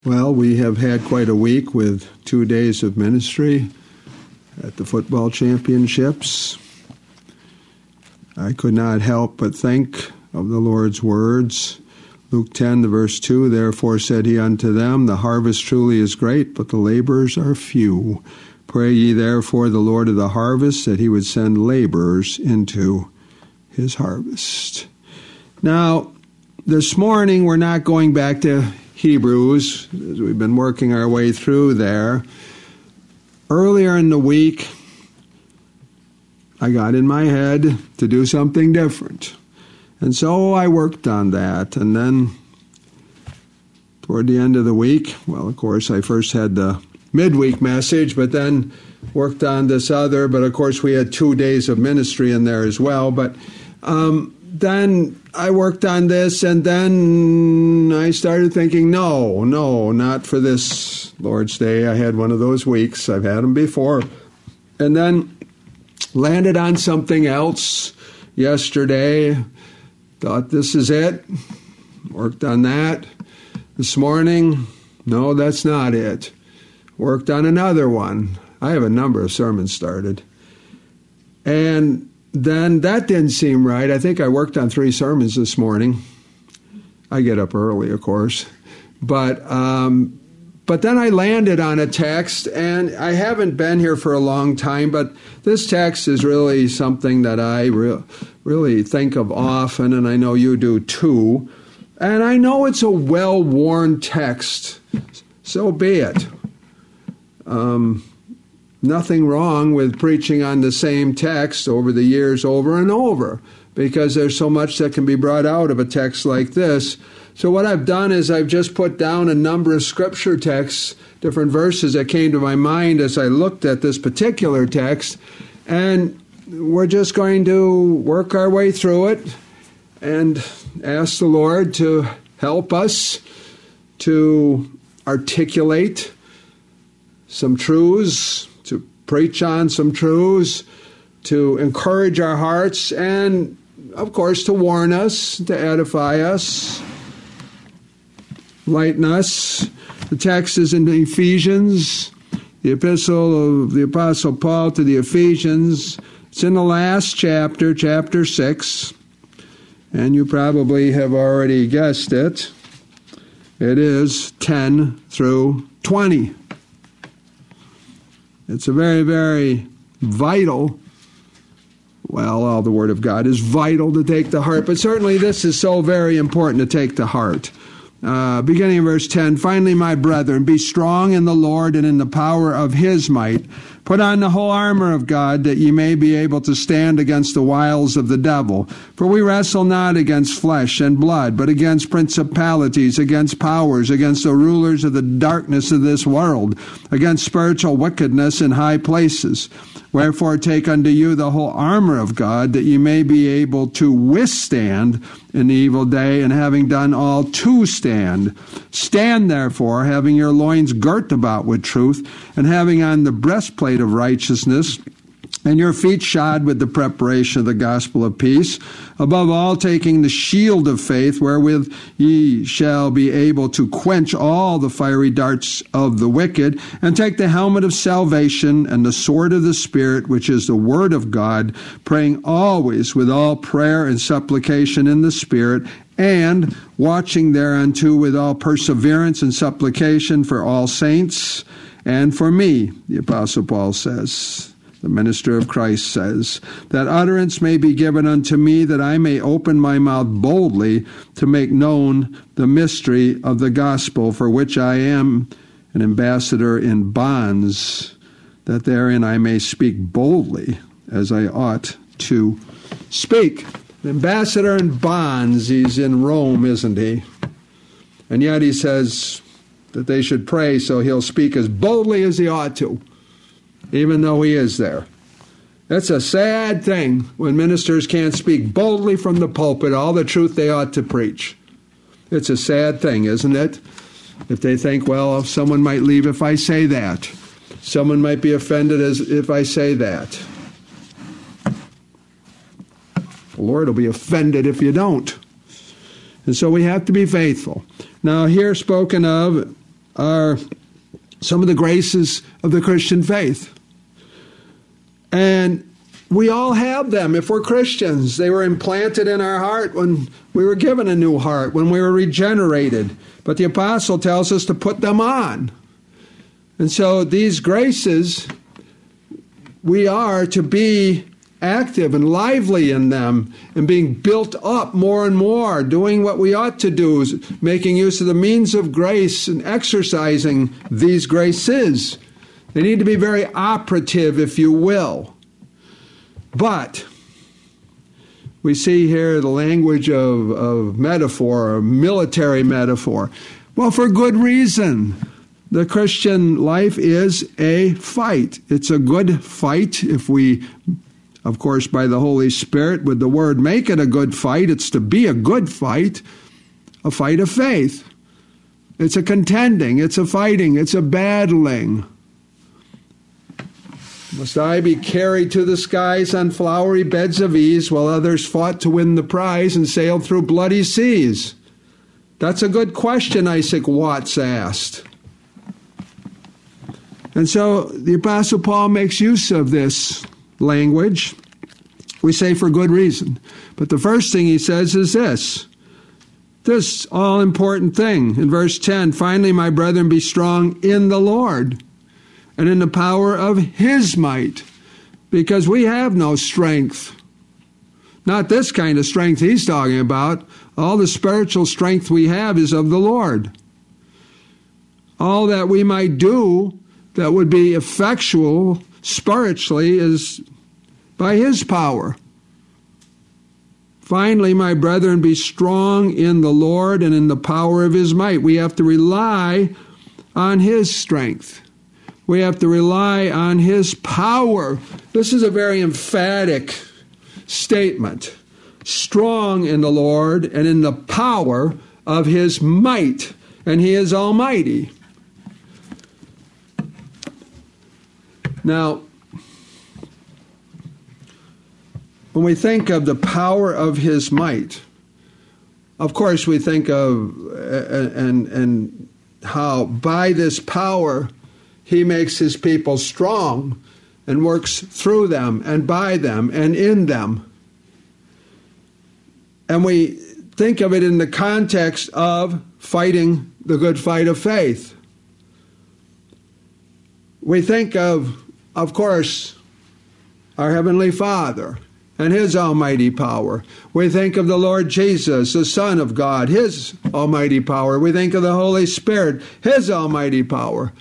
Well, we have had quite a week with 2 days of ministry at the football championships. I could not help but think of the Lord's words. Luke 10, verse 2, "Therefore said he unto them, The harvest truly is great, but the laborers are few. Pray ye therefore the Lord of the harvest that he would send laborers into his harvest." Now, this morning we're not going back to Hebrews, as we've been working our way through there. Earlier in the week, I got in my head to do something different. And so I worked on that. And then toward the end of the week, well, of course, I first had the midweek message, but then worked on this other. But of course, we had 2 days of ministry in there as well. But then I worked on this, and then I started thinking, no, not for this Lord's Day. I had one of those weeks. I've had them before. And then landed on something else yesterday. Thought this is it. Worked on that. This morning, no, that's not it. Worked on another one. I have a number of sermons started. And then that didn't seem right. I think I worked on 3 sermons this morning. I get up early, of course. But then I landed on a text, and I haven't been here for a long time, but this text is really something that I really think of often, and I know you do too. And I know it's a well-worn text, so be it. Nothing wrong with preaching on the same text over the years over and over, because there's so much that can be brought out of a text like this. So what I've done is I've just put down a number of scripture texts, different verses that came to my mind as I looked at this particular text, and we're just going to work our way through it and ask the Lord to help us to articulate some truths, to preach on some truths, to encourage our hearts, and, of course, to warn us, to edify us, lighten us. The text is in Ephesians, the epistle of the Apostle Paul to the Ephesians. It's in the last chapter, chapter 6, and you probably have already guessed it. It is 10 through 20. It's a very, very vital, well, all the Word of God is vital to take to heart, but certainly this is so very important to take to heart. Beginning in verse 10, "Finally, my brethren, be strong in the Lord and in the power of his might. Put on the whole armor of God, that ye may be able to stand against the wiles of the devil. For we wrestle not against flesh and blood, but against principalities, against powers, against the rulers of the darkness of this world, against spiritual wickedness in high places. Wherefore take unto you the whole armor of God, that ye may be able to withstand in the evil day, and having done all to stand. Stand therefore, having your loins girt about with truth, and having on the breastplate of righteousness, and your feet shod with the preparation of the gospel of peace. Above all, taking the shield of faith, wherewith ye shall be able to quench all the fiery darts of the wicked, and take the helmet of salvation and the sword of the Spirit, which is the word of God, praying always with all prayer and supplication in the Spirit, and watching thereunto with all perseverance and supplication for all saints, and for me," the Apostle Paul says, the minister of Christ says, "that utterance may be given unto me, that I may open my mouth boldly to make known the mystery of the gospel, for which I am an ambassador in bonds, that therein I may speak boldly as I ought to speak." An ambassador in bonds. He's in Rome, isn't he? And yet he says that they should pray so he'll speak as boldly as he ought to, even though he is there. That's a sad thing when ministers can't speak boldly from the pulpit all the truth they ought to preach. It's a sad thing, isn't it? If they think, well, someone might leave if I say that. Someone might be offended if I say that. The Lord will be offended if you don't. And so we have to be faithful. Now, here spoken of are some of the graces of the Christian faith. And we all have them if we're Christians. They were implanted in our heart when we were given a new heart, when we were regenerated. But the apostle tells us to put them on. And so these graces, we are to be active and lively in them and being built up more and more, doing what we ought to do, making use of the means of grace and exercising these graces. They need to be very operative, if you will. But we see here the language of metaphor, or military metaphor. Well, for good reason. The Christian life is a fight. It's a good fight if we, of course, by the Holy Spirit, with the Word, make it a good fight. It's to be a good fight, a fight of faith. It's a contending, it's a fighting, it's a battling. Must I be carried to the skies on flowery beds of ease while others fought to win the prize and sailed through bloody seas? That's a good question Isaac Watts asked. And so the Apostle Paul makes use of this language. We say for good reason. But the first thing he says is this all-important thing. In verse 10, finally, my brethren, be strong in the Lord and in the power of His might, because we have no strength. Not this kind of strength he's talking about. All the spiritual strength we have is of the Lord. All that we might do that would be effectual spiritually is by His power. Finally, my brethren, be strong in the Lord and in the power of His might. We have to rely on His strength. We have to rely on His power. This is a very emphatic statement. Strong in the Lord and in the power of His might. And He is almighty. Now, when we think of the power of His might, of course we think of and how by this power He makes His people strong and works through them and by them and in them. And we think of it in the context of fighting the good fight of faith. We think of course, our Heavenly Father and His almighty power. We think of the Lord Jesus, the Son of God, His almighty power. We think of the Holy Spirit, His almighty power.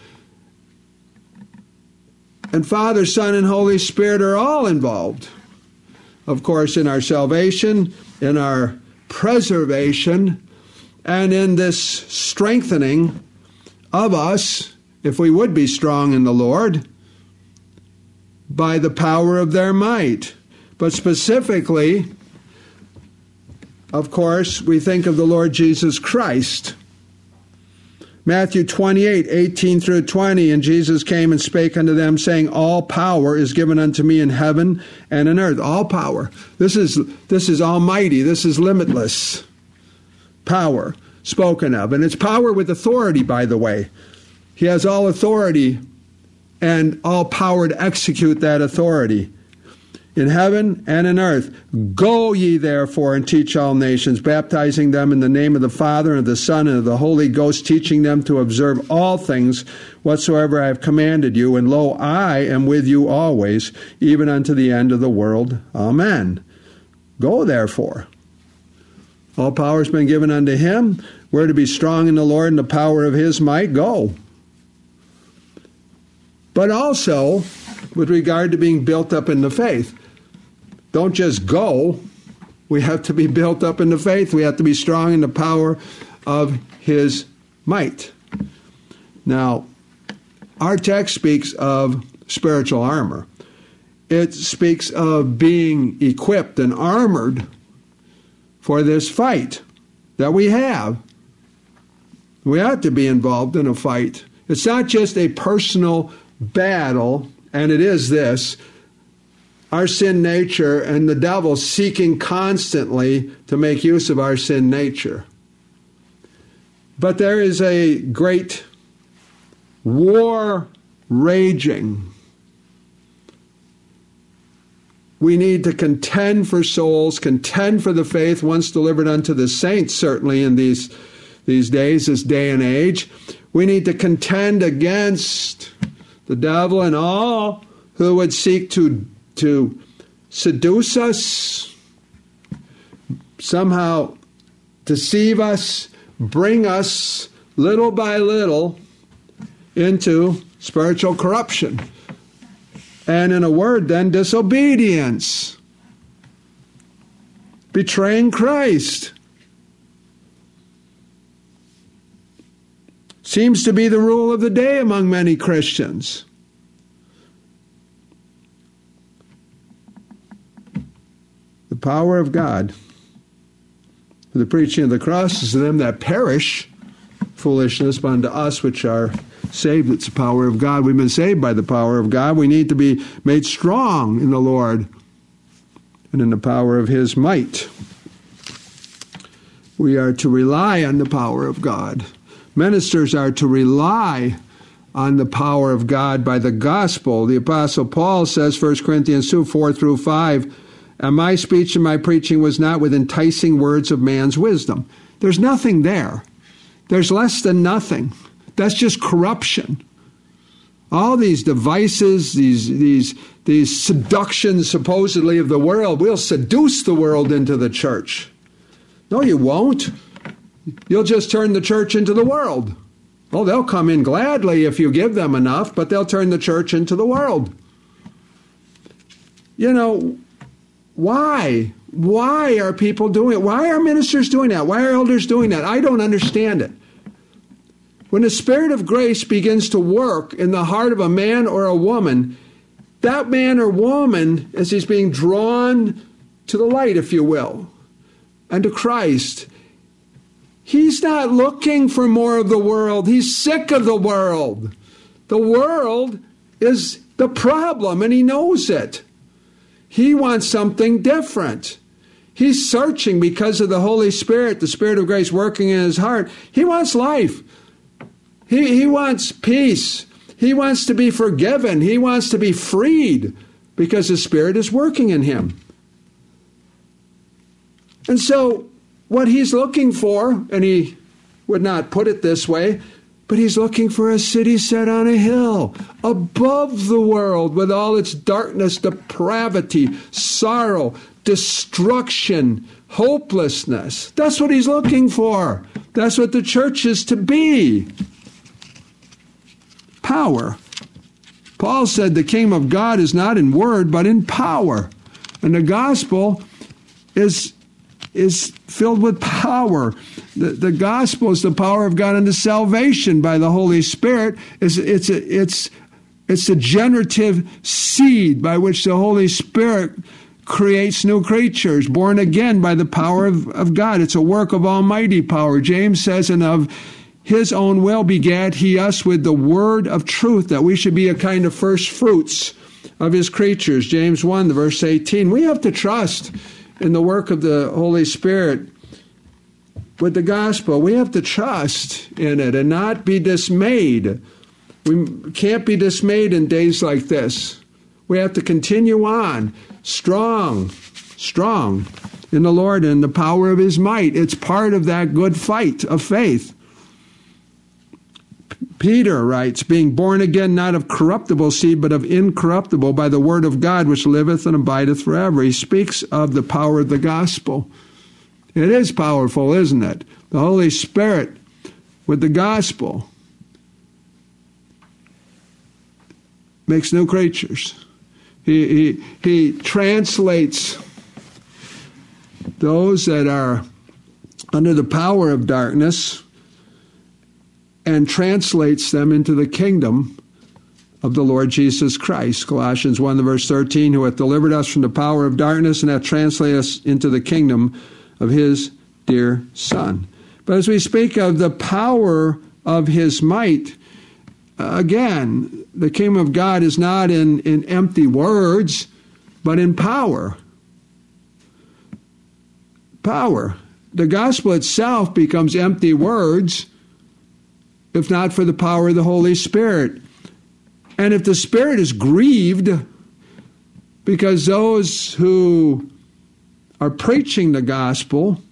And Father, Son, and Holy Spirit are all involved, of course, in our salvation, in our preservation, and in this strengthening of us, if we would be strong in the Lord, by the power of their might. But specifically, of course, we think of the Lord Jesus Christ. Matthew 28, 18 through 20, and Jesus came and spake unto them, saying, all power is given unto me in heaven and in earth. All power. This is almighty. This is limitless power spoken of. And it's power with authority, by the way. He has all authority and all power to execute that authority in heaven and in earth. Go ye therefore and teach all nations, baptizing them in the name of the Father and of the Son and of the Holy Ghost, teaching them to observe all things whatsoever I have commanded you. And lo, I am with you always, even unto the end of the world. Amen. Go therefore. All power has been given unto Him. We're to be strong in the Lord and the power of His might. Go. But also, with regard to being built up in the faith, don't just go. We have to be built up in the faith. We have to be strong in the power of His might. Now, our text speaks of spiritual armor. It speaks of being equipped and armored for this fight that we have. We ought to be involved in a fight. It's not just a personal battle, and it is this, our sin nature and the devil seeking constantly to make use of our sin nature. But there is a great war raging. We need to contend for souls, contend for the faith once delivered unto the saints, certainly in these days, this day and age. We need to contend against the devil and all who would seek to seduce us, somehow deceive us, bring us little by little into spiritual corruption. And in a word then, disobedience. Betraying Christ. Seems to be the rule of the day among many Christians. The power of God. The preaching of the cross is to them that perish, foolishness, but unto us which are saved, it's the power of God. We've been saved by the power of God. We need to be made strong in the Lord and in the power of His might. We are to rely on the power of God. Ministers are to rely on the power of God by the gospel. The Apostle Paul says, 1 Corinthians 2, 4 through 5, and my speech and my preaching was not with enticing words of man's wisdom. There's nothing there. There's less than nothing. That's just corruption. All these devices, these seductions supposedly of the world, we'll seduce the world into the church. No, you won't. You'll just turn the church into the world. Oh, they'll come in gladly if you give them enough, but they'll turn the church into the world. You know, why? Why are people doing it? Why are ministers doing that? Why are elders doing that? I don't understand it. When the Spirit of grace begins to work in the heart of a man or a woman, that man or woman, as he's being drawn to the light, if you will, and to Christ, he's not looking for more of the world. He's sick of the world. The world is the problem, and he knows it. He wants something different. He's searching because of the Holy Spirit, the Spirit of grace working in his heart. He wants life. He wants peace. He wants to be forgiven. He wants to be freed because the Spirit is working in him. And so what he's looking for, and he would not put it this way, but he's looking for a city set on a hill, above the world with all its darkness, depravity, sorrow, destruction, hopelessness. That's what he's looking for. That's what the church is to be. Power. Paul said the kingdom of God is not in word, but in power. And the gospel is filled with power. The gospel is the power of God unto salvation by the Holy Spirit. It's the generative seed by which the Holy Spirit creates new creatures, born again by the power of God. It's a work of almighty power. James says, and of his own will begat he us with the word of truth, that we should be a kind of first fruits of his creatures. James 1, verse 18. We have to trust in the work of the Holy Spirit with the gospel. We have to trust in it and not be dismayed. We can't be dismayed in days like this. We have to continue on, strong in the Lord and the power of his might. It's part of that good fight of faith. Peter writes, being born again not of corruptible seed, but of incorruptible, by the word of God, which liveth and abideth forever. He speaks of the power of the gospel. It is powerful, isn't it? The Holy Spirit with the gospel makes new creatures. He translates those that are under the power of darkness and translates them into the kingdom of the Lord Jesus Christ. Colossians 1, verse 13, who hath delivered us from the power of darkness and hath translated us into the kingdom of his dear Son. But as we speak of the power of his might, again, the kingdom of God is not in empty words, but in power. Power. The gospel itself becomes empty words if not for the power of the Holy Spirit. And if the Spirit is grieved because those who are preaching the gospel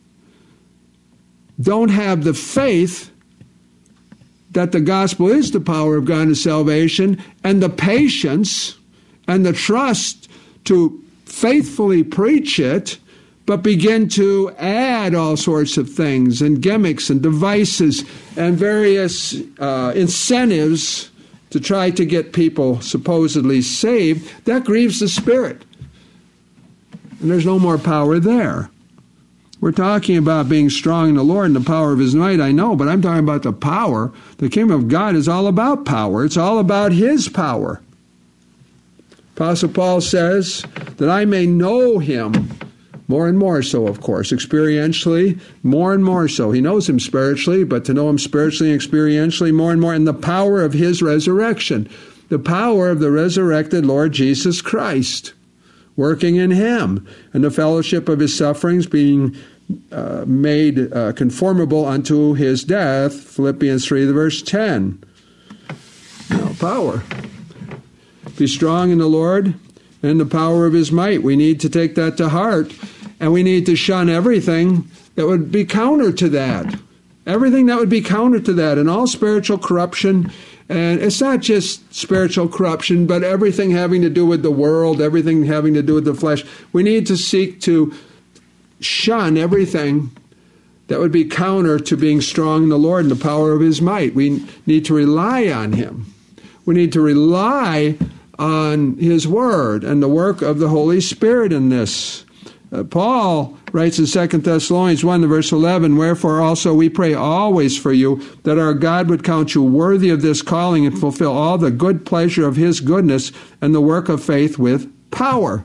don't have the faith that the gospel is the power of God to salvation, and the patience and the trust to faithfully preach it, but begin to add all sorts of things and gimmicks and devices and various incentives to try to get people supposedly saved, that grieves the Spirit. And there's no more power there. We're talking about being strong in the Lord and the power of His might, I know, but I'm talking about the power. The kingdom of God is all about power. It's all about His power. Apostle Paul says that I may know Him more and more so, of course, experientially, more and more so. He knows Him spiritually, but to know Him spiritually and experientially more and more, and the power of His resurrection, the power of the resurrected Lord Jesus Christ, working in Him, and the fellowship of His sufferings, being made conformable unto His death, Philippians 3, verse 10. Now, power. Be strong in the Lord and the power of His might. We need to take that to heart, and we need to shun everything that would be counter to that. Everything that would be counter to that, and all spiritual corruption. And it's not just spiritual corruption, but everything having to do with the world, everything having to do with the flesh. We need to seek to shun everything that would be counter to being strong in the Lord and the power of His might. We need to rely on Him. We need to rely on His Word and the work of the Holy Spirit in this. Paul writes in 2 Thessalonians 1, verse 11, wherefore also we pray always for you, that our God would count you worthy of this calling and fulfill all the good pleasure of His goodness and the work of faith with power.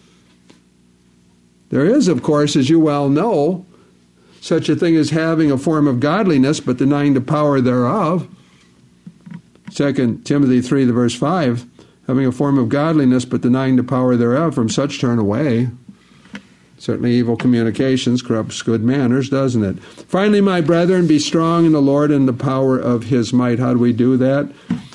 There is, of course, as you well know, such a thing as having a form of godliness, but denying the power thereof. 2 Timothy 3, verse 5, having a form of godliness, but denying the power thereof, from such turn away. Certainly evil communications corrupts good manners, doesn't it? Finally, my brethren, be strong in the Lord and the power of His might. How do we do that?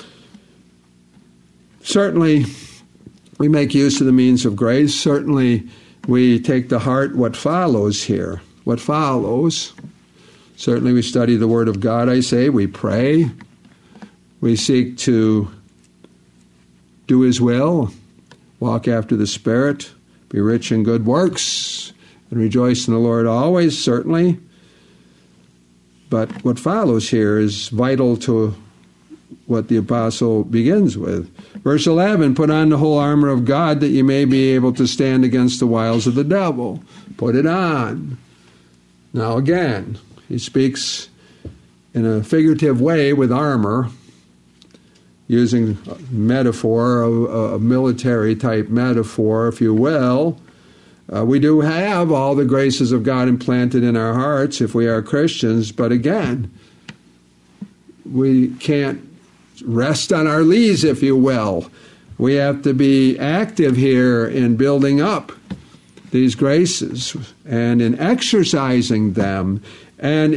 Certainly, we make use of the means of grace. Certainly, we take to heart what follows here. What follows. Certainly, we study the Word of God, I say. We pray. We seek to do His will, walk after the Spirit, be rich in good works, and rejoice in the Lord always, certainly. But what follows here is vital to what the apostle begins with. Verse 11, put on the whole armor of God that you may be able to stand against the wiles of the devil. Put it on. Now again, he speaks in a figurative way with armor, using a metaphor, a military-type metaphor, if you will. We do have all the graces of God implanted in our hearts if we are Christians, but again, we can't rest on our lees, if you will. We have to be active here in building up these graces and in exercising them and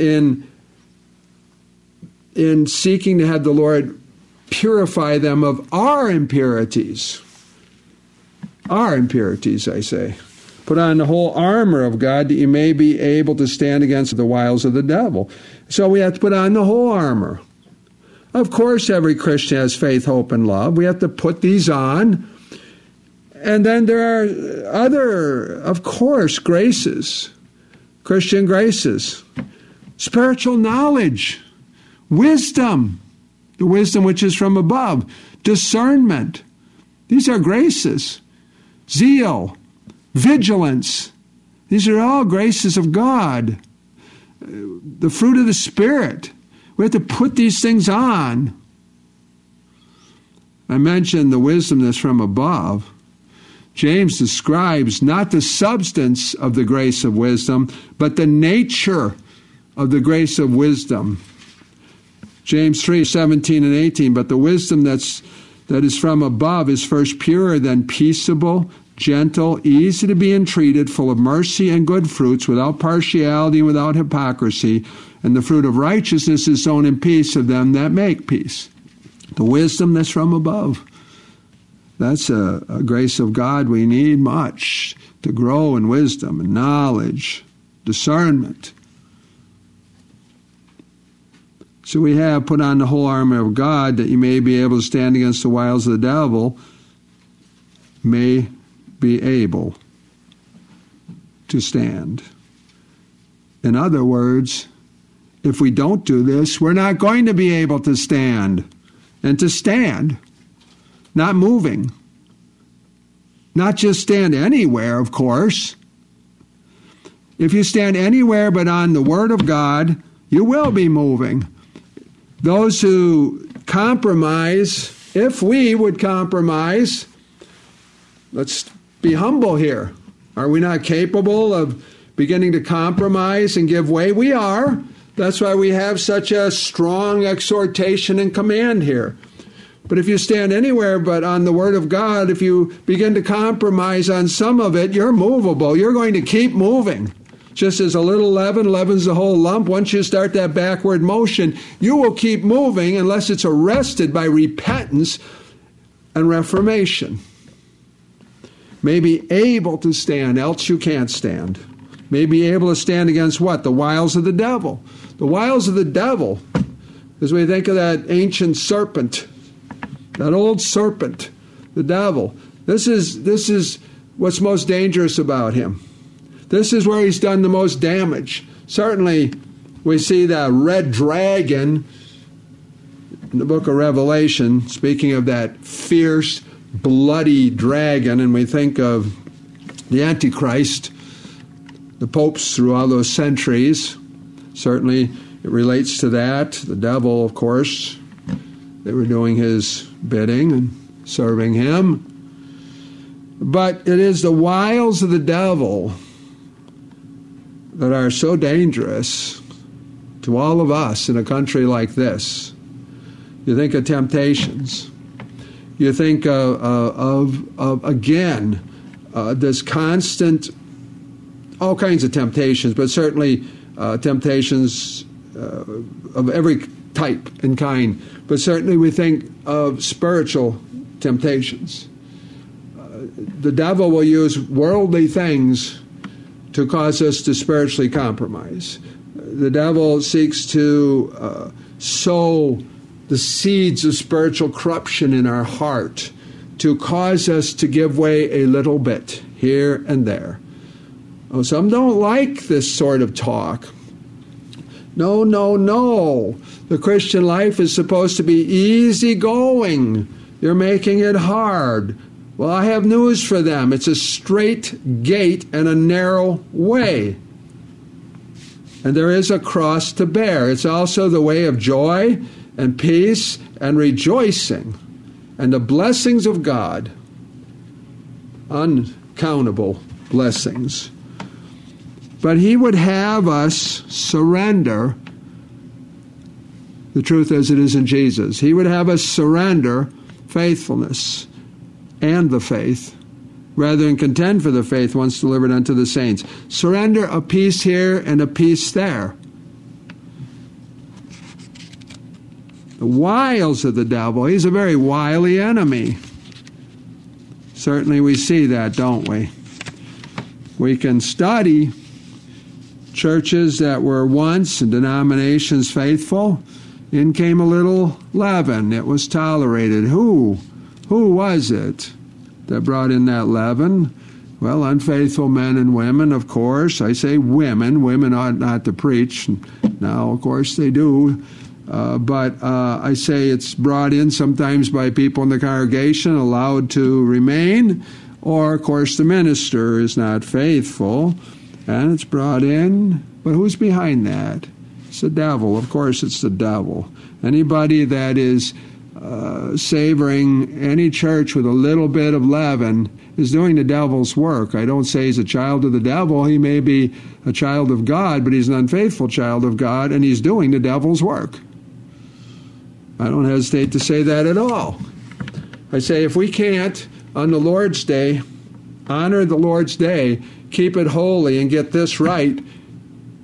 in seeking to have the Lord purify them of our impurities. Our impurities, I say. Put on the whole armor of God that you may be able to stand against the wiles of the devil. So we have to put on the whole armor. Of course, every Christian has faith, hope, and love. We have to put these on. And then there are other, of course, graces, Christian graces, spiritual knowledge, wisdom, the wisdom which is from above, discernment. These are graces. Zeal, vigilance. These are all graces of God. The fruit of the Spirit. We have to put these things on. I mentioned the wisdom that's from above. James describes not the substance of the grace of wisdom, but the nature of the grace of wisdom. James 3, 17 and 18, but the wisdom that is from above is first pure, then peaceable, gentle, easy to be entreated, full of mercy and good fruits, without partiality and without hypocrisy. And the fruit of righteousness is sown in peace of them that make peace. The wisdom that's from above. That's a grace of God we need much to grow in wisdom and knowledge, discernment. So we have put on the whole armor of God that you may be able to stand against the wiles of the devil, may be able to stand. In other words, if we don't do this, we're not going to be able to stand. And to stand, not moving. Not just stand anywhere, of course. If you stand anywhere but on the Word of God, you will be moving. Those who compromise, if we would compromise, let's be humble here. Are we not capable of beginning to compromise and give way? We are. That's why we have such a strong exhortation and command here. But if you stand anywhere but on the Word of God, if you begin to compromise on some of it, you're movable. You're going to keep moving. Just as a little leaven leavens the whole lump, once you start that backward motion, you will keep moving unless it's arrested by repentance and reformation. May be able to stand, else you can't stand. May be able to stand against what? The wiles of the devil. The wiles of the devil, as we think of that ancient serpent, that old serpent, the devil. This is what's most dangerous about him. This is where he's done the most damage. Certainly, we see the red dragon in the book of Revelation, speaking of that fierce, bloody dragon, and we think of the Antichrist, the popes through all those centuries. Certainly, it relates to that. The devil, of course, they were doing his bidding and serving him. But it is the wiles of the devil that are so dangerous to all of us in a country like this. You think of temptations. You think of again, this constant, all kinds of temptations, but certainly temptations of every type and kind. But certainly we think of spiritual temptations. The devil will use worldly things to cause us to spiritually compromise. The devil seeks to sow the seeds of spiritual corruption in our heart, to cause us to give way a little bit here and there. Oh, some don't like this sort of talk. No. The Christian life is supposed to be easygoing. You're making it hard. Well, I have news for them. It's a straight gate and a narrow way. And there is a cross to bear. It's also the way of joy and peace and rejoicing and the blessings of God. Uncountable blessings. But he would have us surrender the truth as it is in Jesus. He would have us surrender faithfulness and the faith, rather than contend for the faith once delivered unto the saints. Surrender a piece here and a piece there. The wiles of the devil. He's a very wily enemy. Certainly we see that, don't we? We can study churches that were once and denominations faithful. In came a little leaven. It was tolerated. Who was it that brought in that leaven? Well, unfaithful men and women, of course. I say women. Women ought not to preach. Now, of course, they do. But I say it's brought in sometimes by people in the congregation, allowed to remain. Or, of course, the minister is not faithful, and it's brought in. But who's behind that? It's the devil. Of course, it's the devil. Anybody that is savoring any church with a little bit of leaven is doing the devil's work. I don't say he's a child of the devil. He may be a child of God, but he's an unfaithful child of God, and he's doing the devil's work. I don't hesitate to say that at all. I say if we can't, on the Lord's Day, honor the Lord's Day, keep it holy and get this right,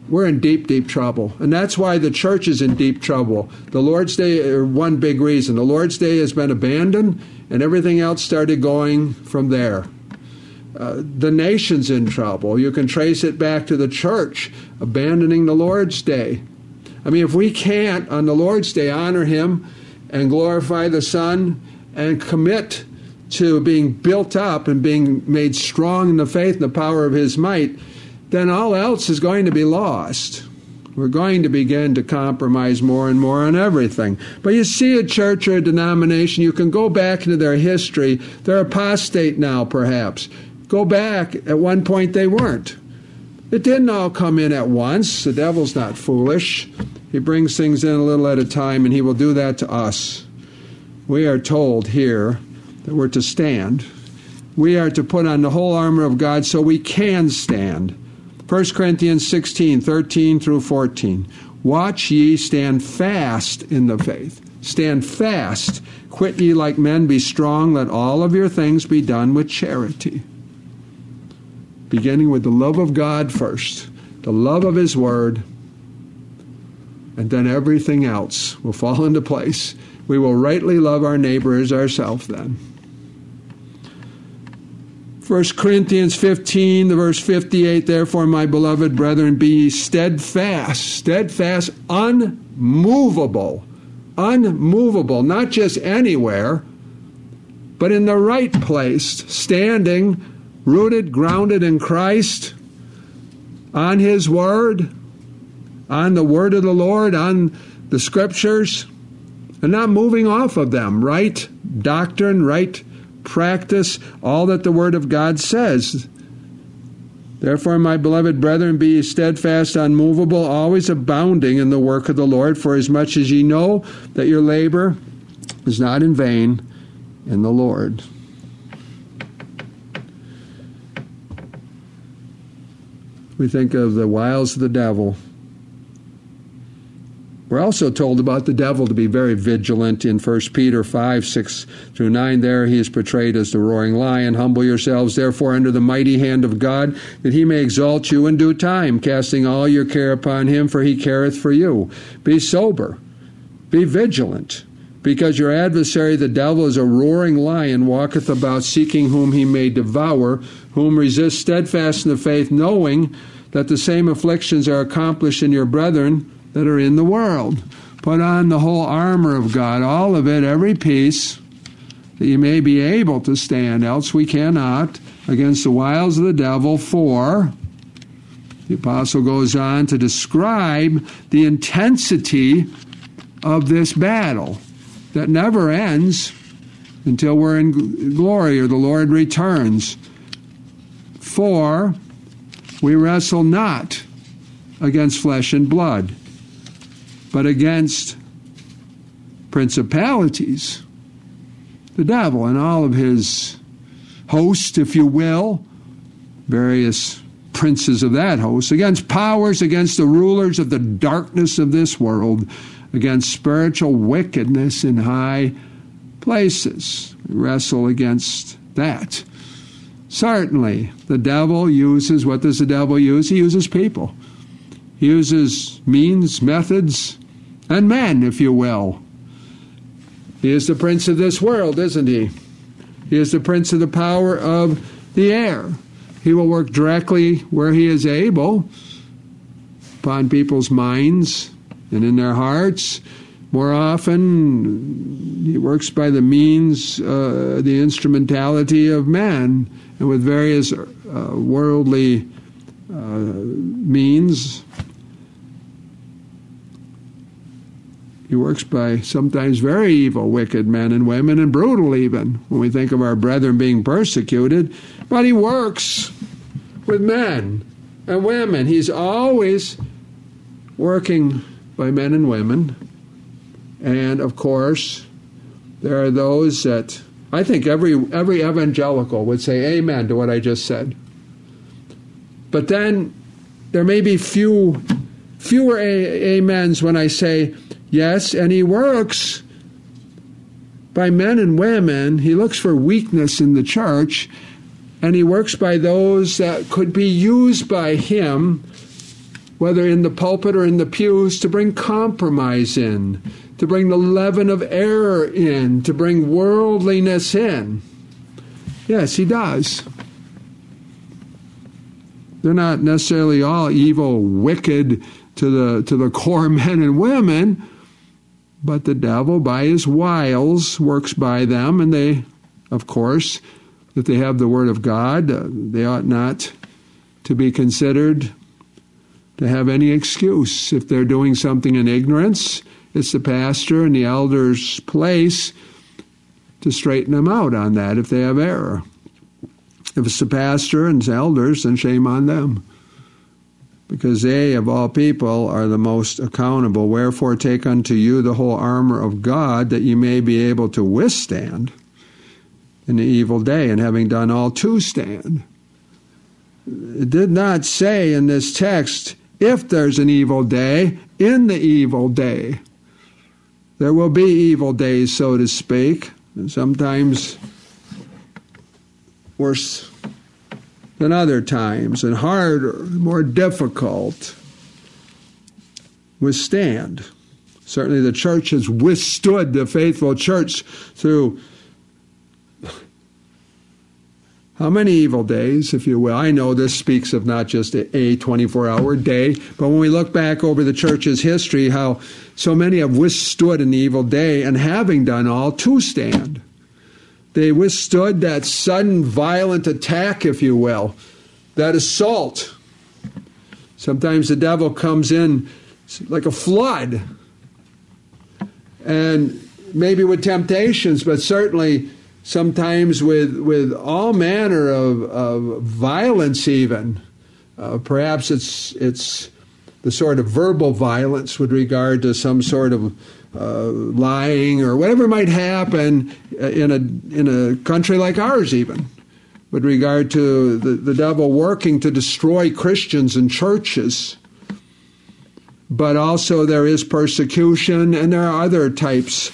we're in deep, deep trouble. And that's why the church is in deep trouble. The Lord's Day, one big reason. The Lord's Day has been abandoned, and everything else started going from there. The nation's in trouble. You can trace it back to the church abandoning the Lord's Day. I mean, if we can't, on the Lord's Day, honor Him and glorify the Son and commit to being built up and being made strong in the faith and the power of His might, then all else is going to be lost. We're going to begin to compromise more and more on everything. But you see a church or a denomination, you can go back into their history. They're apostate now, perhaps. Go back. At one point they weren't. It didn't all come in at once. The devil's not foolish. He brings things in a little at a time, and he will do that to us. We are told here that we're to stand. We are to put on the whole armor of God so we can stand. 1 Corinthians 16, 13 through 14. Watch ye, stand fast in the faith. Stand fast. Quit ye like men, be strong. Let all of your things be done with charity. Beginning with the love of God first, the love of His Word, and then everything else will fall into place. We will rightly love our neighbor as ourselves then. 1 Corinthians 15, the verse 58, therefore, my beloved brethren, be ye steadfast, unmovable, not just anywhere, but in the right place, standing, rooted, grounded in Christ, on His Word, on the Word of the Lord, on the Scriptures, and not moving off of them, right doctrine, right practice, all that the Word of God says. Therefore, my beloved brethren, be ye steadfast, unmovable, always abounding in the work of the Lord, for as much as ye know that your labor is not in vain in the Lord. We think of the wiles of the devil. We're also told about the devil to be very vigilant in 1 Peter 5, 6 through 9. There he is portrayed as the roaring lion. Humble yourselves, therefore, under the mighty hand of God, that He may exalt you in due time, casting all your care upon Him, for He careth for you. Be sober, be vigilant, because your adversary, the devil, is a roaring lion, walketh about, seeking whom he may devour, whom resist steadfast in the faith, knowing that the same afflictions are accomplished in your brethren that are in the world. Put on the whole armor of God, all of it, every piece, that you may be able to stand, else we cannot, against the wiles of the devil. For the apostle goes on to describe the intensity of this battle that never ends until we're in glory or the Lord returns. For we wrestle not against flesh and blood, but against principalities, the devil and all of his host, if you will, various princes of that host, against powers, against the rulers of the darkness of this world, against spiritual wickedness in high places. We wrestle against that. Certainly, the devil uses, what does the devil use? He uses people. He uses means, methods, and men, if you will. He is the prince of this world, isn't he? He is the prince of the power of the air. He will work directly where he is able upon people's minds and in their hearts. More often, he works by the means, the instrumentality of man, and with various worldly means. He works by sometimes very evil, wicked men and women, and brutal even, when we think of our brethren being persecuted. But he works with men and women. He's always working by men and women. And, of course, there are those that, I think every evangelical would say amen to what I just said. But then there may be fewer amens when I say, yes, and he works by men and women. He looks for weakness in the church, and he works by those that could be used by him whether in the pulpit or in the pews, to bring compromise in, to bring the leaven of error in, to bring worldliness in. Yes, he does. They're not necessarily all evil, wicked to the core men and women, but the devil, by his wiles, works by them, and they, of course, if they have the Word of God, they ought not to be considered to have any excuse. If they're doing something in ignorance, it's the pastor and the elder's place to straighten them out on that if they have error. If it's the pastor and the elders, then shame on them. Because they, of all people, are the most accountable. Wherefore take unto you the whole armor of God, that ye may be able to withstand in the evil day, and having done all to stand. It did not say in this text, if there's an evil day, in the evil day. There will be evil days, so to speak, and sometimes worse than other times, and harder, more difficult. Withstand. Certainly the church has withstood, the faithful church, through how many evil days, if you will. I know this speaks of not just a 24-hour day, but when we look back over the church's history, how so many have withstood an evil day, and having done all, to stand. They withstood that sudden violent attack, if you will, that assault. Sometimes the devil comes in like a flood, and maybe with temptations, but certainly sometimes with all manner of violence even. Perhaps it's the sort of verbal violence with regard to some sort of lying or whatever might happen in a country like ours even, with regard to the devil working to destroy Christians and churches. But also there is persecution, and there are other types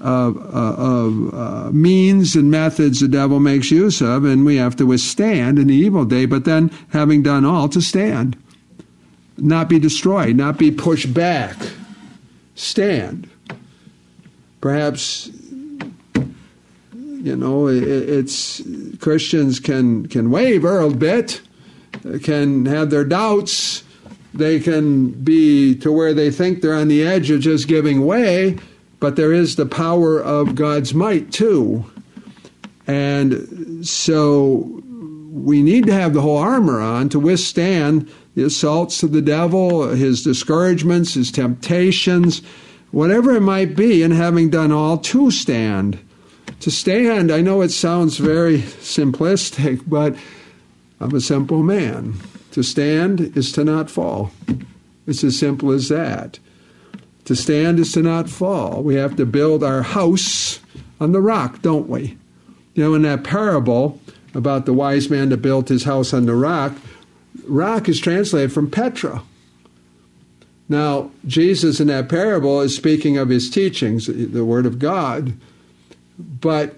of means and methods the devil makes use of, and we have to withstand in the evil day, but then having done all, to stand. Not be destroyed, not be pushed back. Stand. Perhaps, it's Christians can waver a bit, can have their doubts, they can be to where they think they're on the edge of just giving way, but there is the power of God's might too. And so we need to have the whole armor on to withstand the assaults of the devil, his discouragements, his temptations, whatever it might be, and having done all, to stand. To stand, I know it sounds very simplistic, but I'm a simple man. To stand is to not fall. It's as simple as that. To stand is to not fall. We have to build our house on the rock, don't we? In that parable about the wise man that built his house on the rock, rock is translated from Petra. Now, Jesus in that parable is speaking of his teachings, the Word of God, but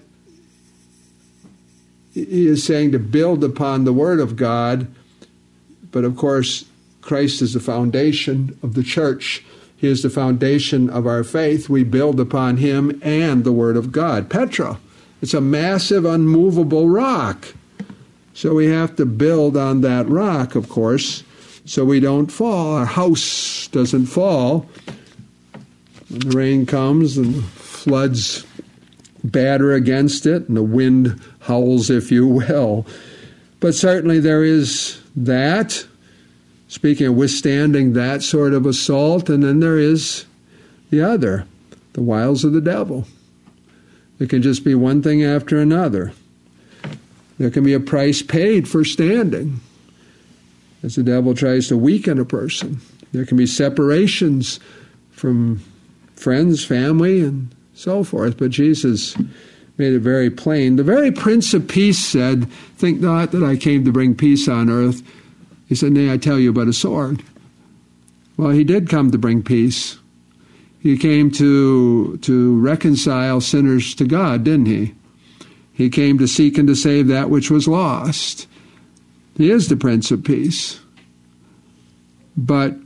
he is saying to build upon the Word of God, but of course, Christ is the foundation of the church. He is the foundation of our faith. We build upon him and the Word of God. Petra, it's a massive, unmovable rock. So we have to build on that rock, of course, so we don't fall. Our house doesn't fall. When the rain comes and the floods batter against it and the wind howls, if you will. But certainly there is that, speaking of withstanding that sort of assault, and then there is the other, the wiles of the devil. It can just be one thing after another. There can be a price paid for standing, as the devil tries to weaken a person. There can be separations from friends, family, and so forth. But Jesus made it very plain. The very Prince of Peace said, "Think not that I came to bring peace on earth." He said, "Nay, I tell you, but a sword." Well, he did come to bring peace. He came to reconcile sinners to God, didn't he? He came to seek and to save that which was lost. He is the Prince of Peace. But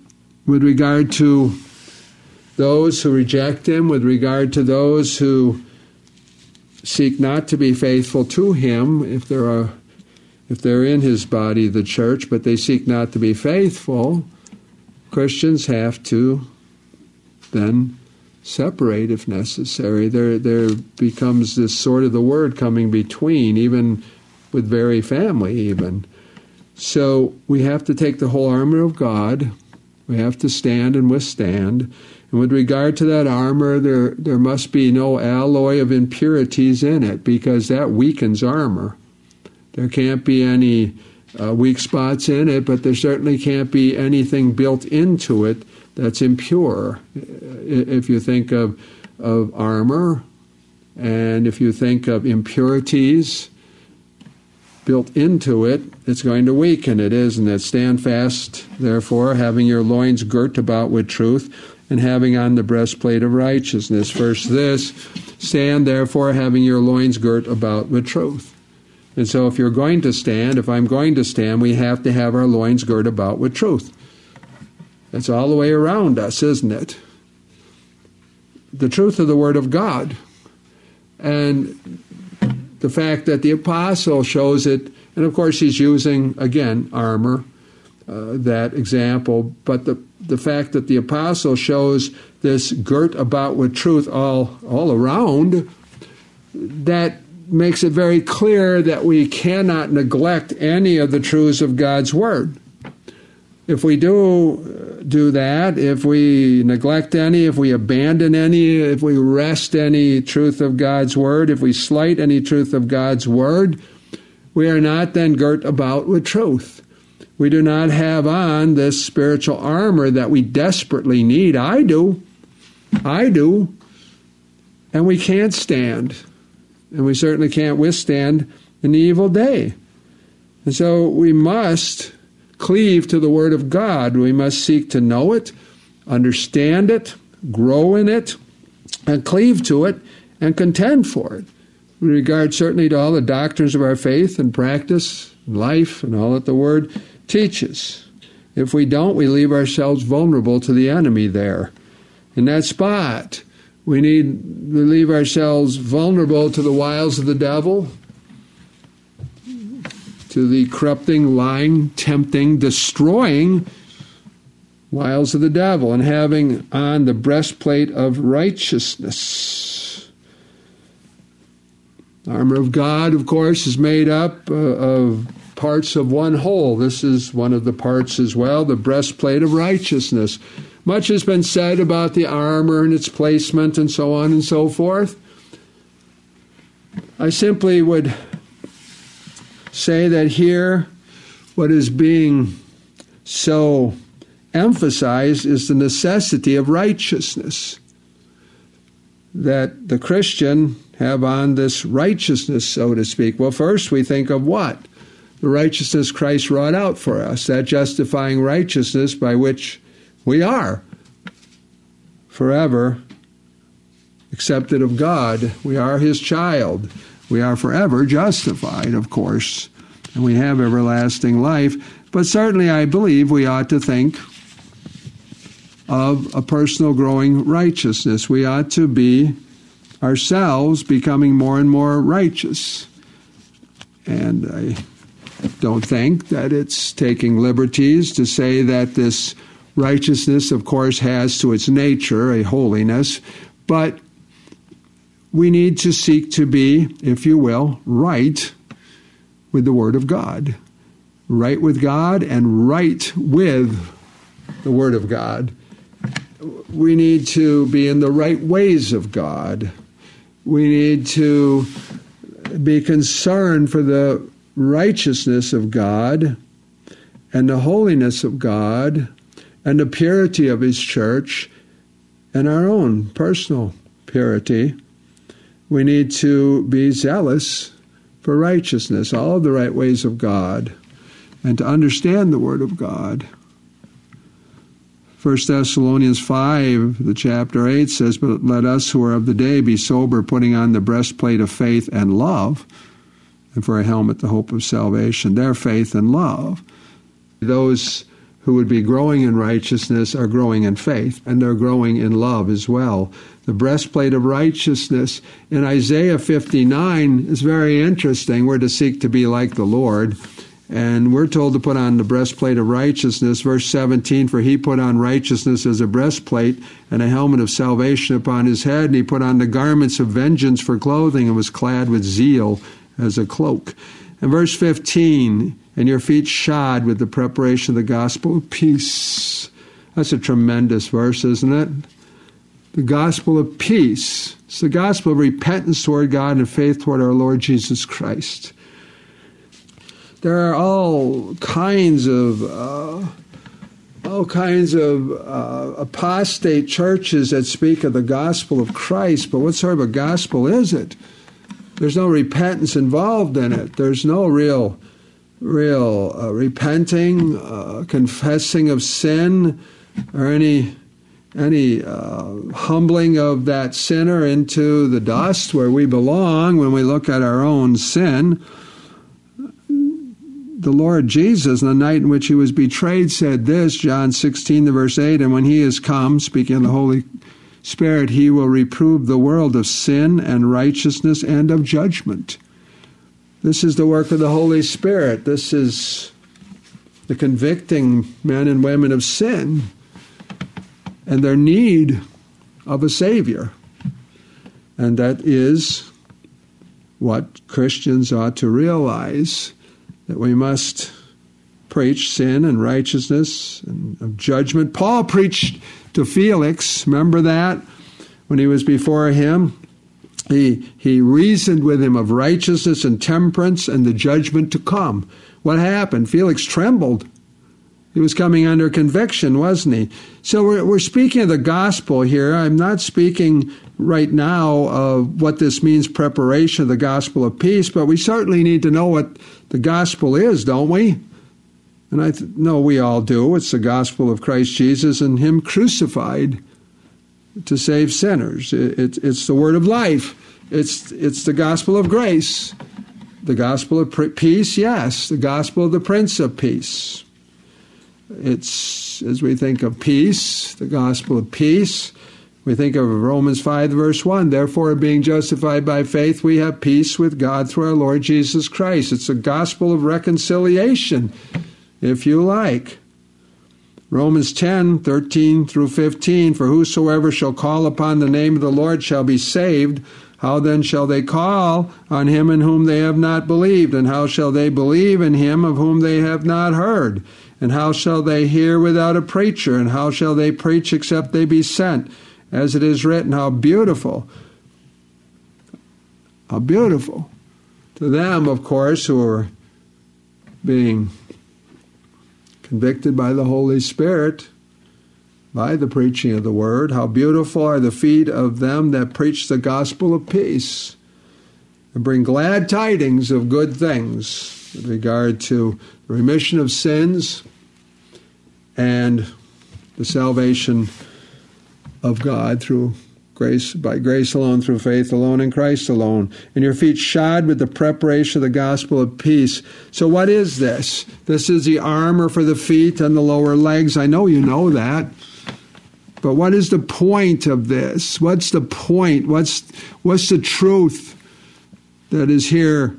with regard to those who reject him, with regard to those who seek not to be faithful to him, if they're in his body, the church, but they seek not to be faithful, Christians have to then separate if necessary. There becomes this sort of the word coming between, even with very family even. So we have to take the whole armor of God. We have to stand and withstand. And with regard to that armor, there must be no alloy of impurities in it, because that weakens armor. There can't be any weak spots in it, but there certainly can't be anything built into it that's impure. If you think of armor, and if you think of impurities built into it, it's going to weaken it, isn't it? Stand fast, therefore, having your loins girt about with truth, and having on the breastplate of righteousness. First this, stand therefore, having your loins girt about with truth. And so if you're going to stand, if I'm going to stand, we have to have our loins girt about with truth. That's all the way around us, isn't it? The truth of the Word of God. And the fact that the apostle shows it, and of course he's using, again, armor, that example, but the fact that the apostle shows this girt about with truth all around, that makes it very clear that we cannot neglect any of the truths of God's Word. If we do that, if we neglect any, if we abandon any, if we wrest any truth of God's Word, if we slight any truth of God's Word, we are not then girt about with truth. We do not have on this spiritual armor that we desperately need. I do. And we can't stand. And we certainly can't withstand an evil day. And so we must cleave to the Word of God. We must seek to know it, understand it, grow in it, and cleave to it, and contend for it. With regard certainly to all the doctrines of our faith and practice, and life, and all that the Word teaches. If we don't, we leave ourselves vulnerable to the enemy there. In that spot, we leave ourselves vulnerable to the wiles of the devil, to the corrupting, lying, tempting, destroying wiles of the devil, and having on the breastplate of righteousness. The armor of God, of course, is made up of parts of one whole. This is one of the parts as well, the breastplate of righteousness. Much has been said about the armor and its placement and so on and so forth. I simply would say that here what is being so emphasized is the necessity of righteousness. That the Christian have on this righteousness, so to speak. Well, first we think of what? The righteousness Christ wrought out for us, that justifying righteousness by which we are forever accepted of God. We are His child. We are forever justified, of course, and we have everlasting life. But certainly I believe we ought to think of a personal growing righteousness. We ought to be ourselves becoming more and more righteous. And I don't think that it's taking liberties to say that this righteousness, of course, has to its nature a holiness, but we need to seek to be, if you will, right with the Word of God. Right with God and right with the Word of God. We need to be in the right ways of God. We need to be concerned for the righteousness of God and the holiness of God and the purity of His church and our own personal purity. We need to be zealous for righteousness, all of the right ways of God, and to understand the Word of God. 1 Thessalonians 5, the chapter 8 says, "But let us who are of the day be sober, putting on the breastplate of faith and love, and for a helmet the hope of salvation." Their faith and love. Those who would be growing in righteousness are growing in faith, and they're growing in love as well. The breastplate of righteousness in Isaiah 59 is very interesting. We're to seek to be like the Lord. And we're told to put on the breastplate of righteousness. Verse 17, for he put on righteousness as a breastplate and a helmet of salvation upon his head. And he put on the garments of vengeance for clothing and was clad with zeal as a cloak. And verse 15, and your feet shod with the preparation of the gospel of peace. That's a tremendous verse, isn't it? The gospel of peace. It's the gospel of repentance toward God and faith toward our Lord Jesus Christ. There are all kinds of apostate churches that speak of the gospel of Christ, but what sort of a gospel is it? There's no repentance involved in it. There's no real repenting, confessing of sin, or any humbling of that sinner into the dust where we belong when we look at our own sin. The Lord Jesus, on the night in which he was betrayed, said this, John 16, verse 8, and when he is come, speaking of the Holy Spirit, he will reprove the world of sin and righteousness and of judgment. This is the work of the Holy Spirit. This is the convicting men and women of sin and their need of a Savior. And that is what Christians ought to realize, that we must preach sin and righteousness and of judgment. Paul preached to Felix, remember that? When he was before him, he reasoned with him of righteousness and temperance and the judgment to come. What happened? Felix trembled. He was coming under conviction, wasn't he? So we're speaking of the gospel here. I'm not speaking right now of what this means, preparation of the gospel of peace, but we certainly need to know what the gospel is, don't we? And I know we all do. It's the gospel of Christ Jesus and him crucified to save sinners. It's the word of life. It's the gospel of grace. The gospel of peace, yes. The gospel of the Prince of Peace. It's, as we think of peace, the gospel of peace, we think of Romans 5, verse 1. Therefore, being justified by faith, we have peace with God through our Lord Jesus Christ. It's the gospel of reconciliation, if you like. Romans 10, 13 through 15. For whosoever shall call upon the name of the Lord shall be saved. How then shall they call on him in whom they have not believed? And how shall they believe in him of whom they have not heard? And how shall they hear without a preacher? And how shall they preach except they be sent? As it is written, how beautiful to them, of course, who are being convicted by the Holy Spirit, by the preaching of the word. How beautiful are the feet of them that preach the gospel of peace and bring glad tidings of good things with regard to the remission of sins and the salvation of God through grace, by grace alone, through faith alone, in Christ alone. And your feet shod with the preparation of the gospel of peace. So what is this? This is the armor for the feet and the lower legs. I know you know that. But what is the point of this? What's the point? What's the truth that is here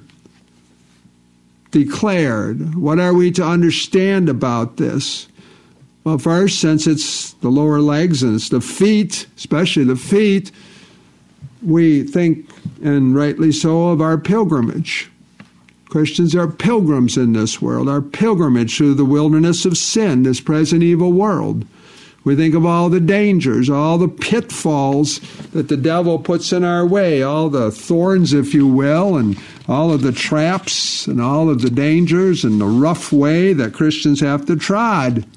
declared? What are we to understand about this? Well, first, since it's the lower legs and it's the feet, especially the feet, we think, and rightly so, of our pilgrimage. Christians are pilgrims in this world, our pilgrimage through the wilderness of sin, this present evil world. We think of all the dangers, all the pitfalls that the devil puts in our way, all the thorns, if you will, and all of the traps and all of the dangers and the rough way that Christians have to trod.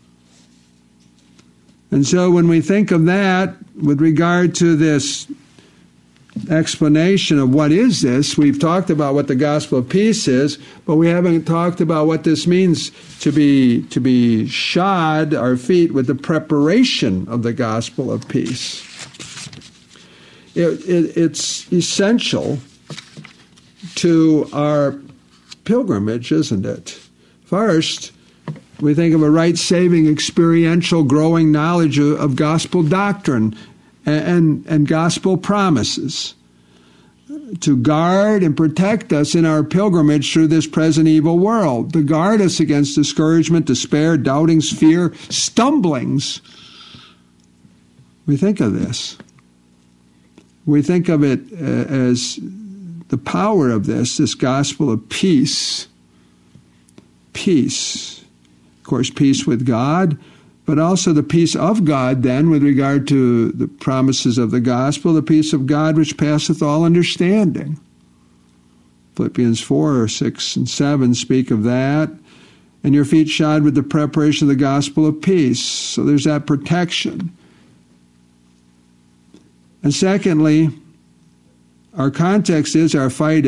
And so when we think of that with regard to this explanation of what is this, we've talked about what the gospel of peace is, but we haven't talked about what this means to be shod our feet with the preparation of the gospel of peace. It's essential to our pilgrimage, isn't it? First, We think of a right, saving, experiential, growing knowledge of gospel doctrine and gospel promises to guard and protect us in our pilgrimage through this present evil world, to guard us against discouragement, despair, doubtings, fear, stumblings. We think of this. We think of it as the power of this gospel of peace. Peace. Of course, peace with God, but also the peace of God then with regard to the promises of the gospel, the peace of God which passeth all understanding. Philippians 4, 6, and 7 speak of that. And your feet shod with the preparation of the gospel of peace. So there's that protection. And secondly, our context is our fight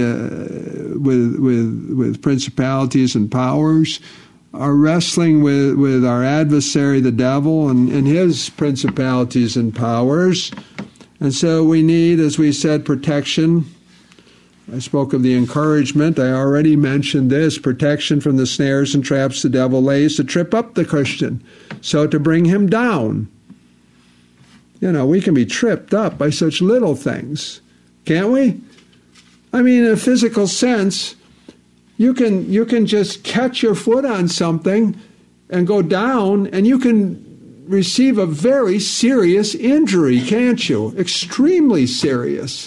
with principalities and powers, our wrestling with our adversary, the devil, and his principalities and powers. And so we need, as we said, protection. I spoke of the encouragement. I already mentioned this, protection from the snares and traps the devil lays to trip up the Christian, so to bring him down. You know, we can be tripped up by such little things, can't we? I mean, in a physical sense, you can just catch your foot on something and go down, and you can receive a very serious injury, can't you? Extremely serious.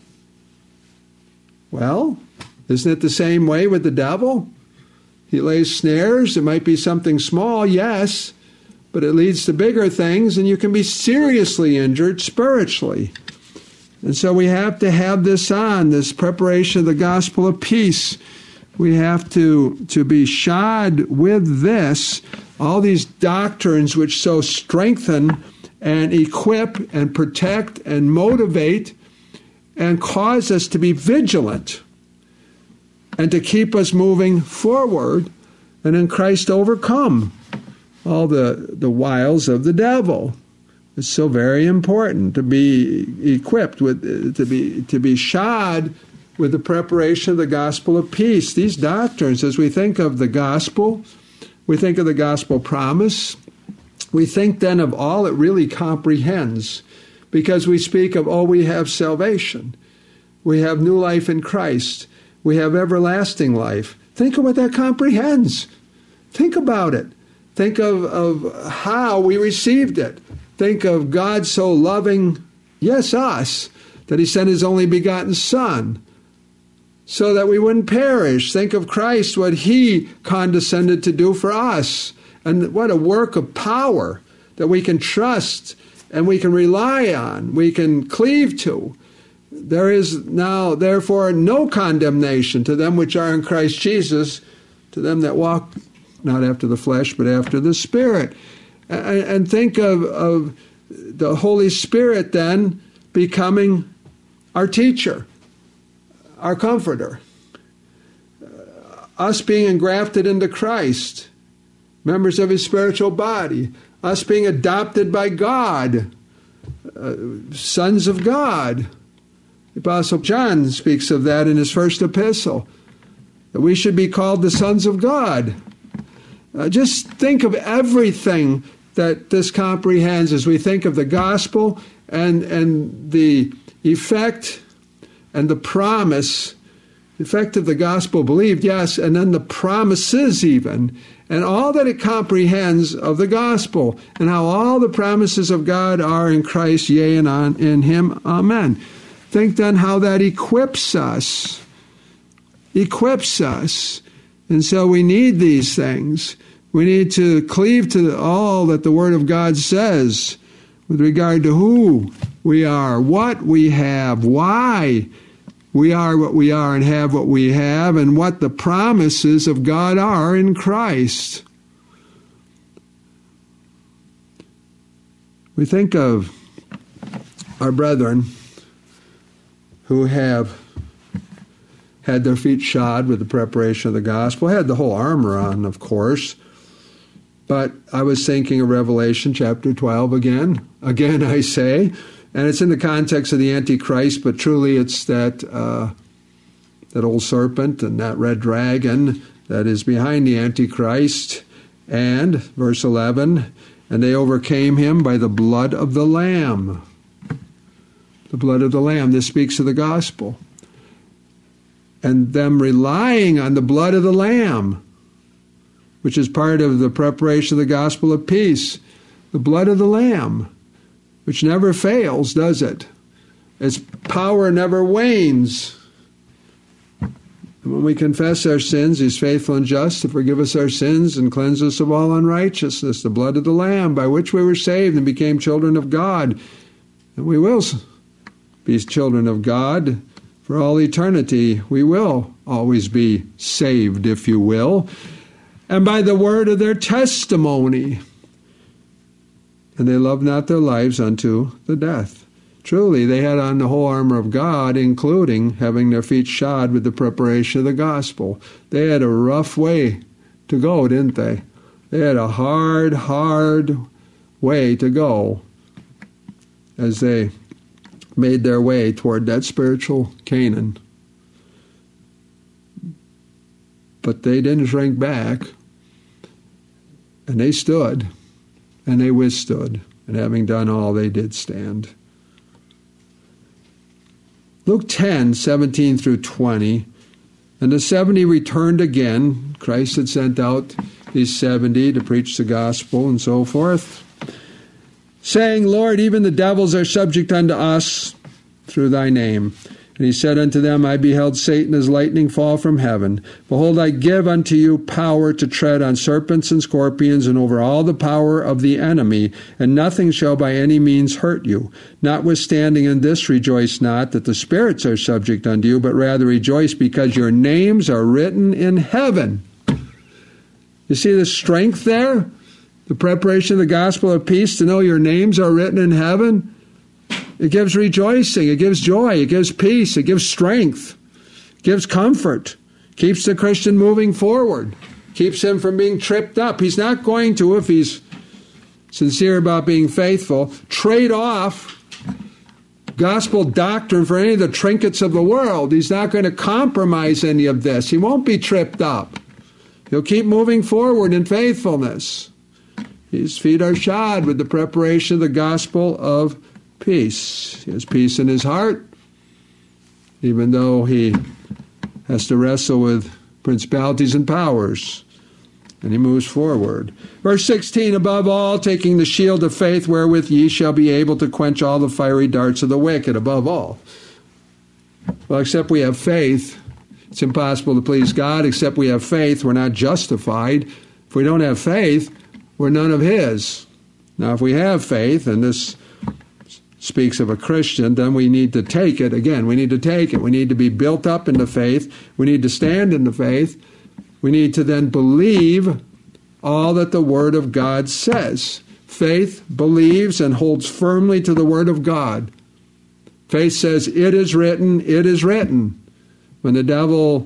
Well, isn't it the same way with the devil? He lays snares. It might be something small, yes, but it leads to bigger things, and you can be seriously injured spiritually. And so we have to have this preparation of the gospel of peace. We have to be shod with this, all these doctrines which so strengthen and equip and protect and motivate and cause us to be vigilant and to keep us moving forward and in Christ overcome all the wiles of the devil. It's so very important to be equipped with, to be shod with the preparation of the gospel of peace. These doctrines, as we think of the gospel, we think of the gospel promise, we think then of all it really comprehends, because we speak of, we have salvation, we have new life in Christ, we have everlasting life. Think of what that comprehends. Think about it. Think of how we received it. Think of God so loving, yes, us, that he sent his only begotten Son, so that we wouldn't perish. Think of Christ, what he condescended to do for us. And what a work of power that we can trust and we can rely on, we can cleave to. There is now, therefore, no condemnation to them which are in Christ Jesus, to them that walk not after the flesh, but after the Spirit. And think of the Holy Spirit then becoming our teacher, our comforter, us being engrafted into Christ, members of his spiritual body, us being adopted by God, sons of God. The Apostle John speaks of that in his first epistle, that we should be called the sons of God. Just think of everything that this comprehends as we think of the gospel and the effect and the promise, the effect of the gospel believed, yes, and then the promises even, and all that it comprehends of the gospel, and how all the promises of God are in Christ, yea, and in him, amen. Think then how that equips us. And so we need these things. We need to cleave to all that the Word of God says with regard to who we are, what we have, why we are what we are and have what we have, and what the promises of God are in Christ. We think of our brethren who have had their feet shod with the preparation of the gospel, had the whole armor on, of course. But I was thinking of Revelation chapter 12 again I say, and it's in the context of the Antichrist, but truly it's that old serpent and that red dragon that is behind the Antichrist. And, verse 11, and they overcame him by the blood of the Lamb. The blood of the Lamb. This speaks of the gospel. And them relying on the blood of the Lamb, which is part of the preparation of the gospel of peace. The blood of the Lamb, which never fails, does it? Its power never wanes. And when we confess our sins, He's faithful and just to forgive us our sins and cleanse us of all unrighteousness. The blood of the Lamb, by which we were saved and became children of God. And we will be children of God for all eternity. We will always be saved, if you will. And by the word of their testimony. And they loved not their lives unto the death. Truly, they had on the whole armor of God, including having their feet shod with the preparation of the gospel. They had a rough way to go, didn't they? They had a hard way to go as they made their way toward that spiritual Canaan. But they didn't shrink back, and they stood, and they withstood, and having done all, they did stand. Luke 10, 17 through 20, and the 70 returned again. Christ had sent out these 70 to preach the gospel and so forth, saying, Lord, even the devils are subject unto us through thy name. And he said unto them, I beheld Satan as lightning fall from heaven. Behold, I give unto you power to tread on serpents and scorpions, and over all the power of the enemy, and nothing shall by any means hurt you. Notwithstanding in this rejoice not that the spirits are subject unto you, but rather rejoice because your names are written in heaven. You see the strength there? The preparation of the gospel of peace, to know your names are written in heaven. It gives rejoicing, it gives joy, it gives peace, it gives strength, it gives comfort, keeps the Christian moving forward, keeps him from being tripped up. He's not going to, if he's sincere about being faithful, trade off gospel doctrine for any of the trinkets of the world. He's not going to compromise any of this. He won't be tripped up. He'll keep moving forward in faithfulness. His feet are shod with the preparation of the gospel of peace. He has peace in his heart, even though he has to wrestle with principalities and powers. And he moves forward. Verse 16, above all, taking the shield of faith, wherewith ye shall be able to quench all the fiery darts of the wicked. Above all. Well, except we have faith, it's impossible to please God. Except we have faith, we're not justified. If we don't have faith, we're none of His. Now, if we have faith, and this speaks of a Christian, then we need to take it. Again, we need to take it. We need to be built up in the faith. We need to stand in the faith. We need to then believe all that the Word of God says. Faith believes and holds firmly to the Word of God. Faith says, it is written, it is written. When the devil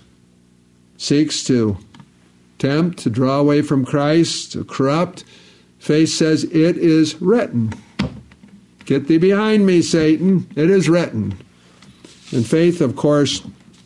seeks to tempt, to draw away from Christ, to corrupt, faith says, it is written. Get thee behind me, Satan. It is written. And faith, of course,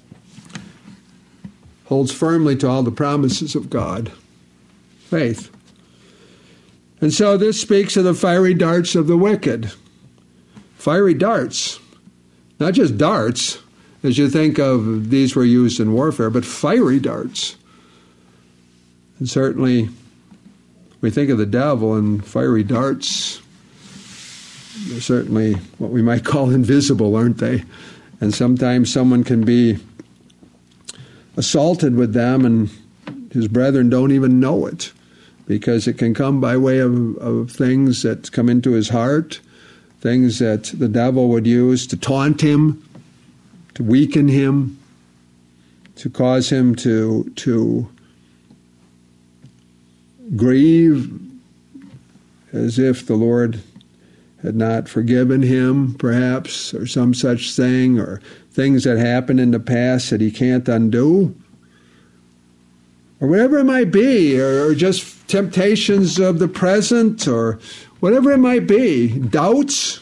holds firmly to all the promises of God. Faith. And so this speaks of the fiery darts of the wicked. Fiery darts. Not just darts, as you think of these were used in warfare, but fiery darts. And certainly, we think of the devil and fiery darts. They're certainly what we might call invisible, aren't they? And sometimes someone can be assaulted with them and his brethren don't even know it, because it can come by way of things that come into his heart, things that the devil would use to taunt him, to weaken him, to cause him to grieve as if the Lord had not forgiven him, perhaps, or some such thing, or things that happened in the past that he can't undo, or whatever it might be, or just temptations of the present, or whatever it might be. Doubts,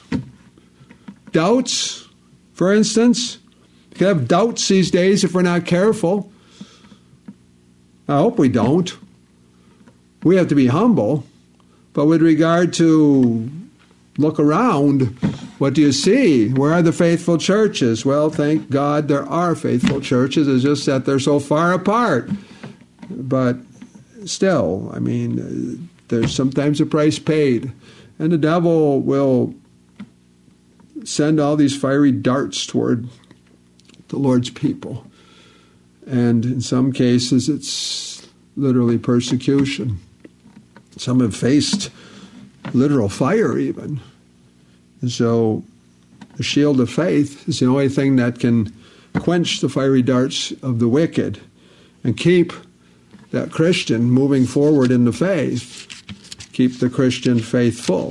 for instance. You can have doubts these days if we're not careful. I hope we don't. We have to be humble. But with regard to look around, what do you see? Where are the faithful churches? Well, thank God there are faithful churches. It's just that they're so far apart. But still, I mean, there's sometimes a price paid. And the devil will send all these fiery darts toward the Lord's people. And in some cases, it's literally persecution. Some have faced literal fire even. And so the shield of faith is the only thing that can quench the fiery darts of the wicked and keep that Christian moving forward in the faith, keep the Christian faithful.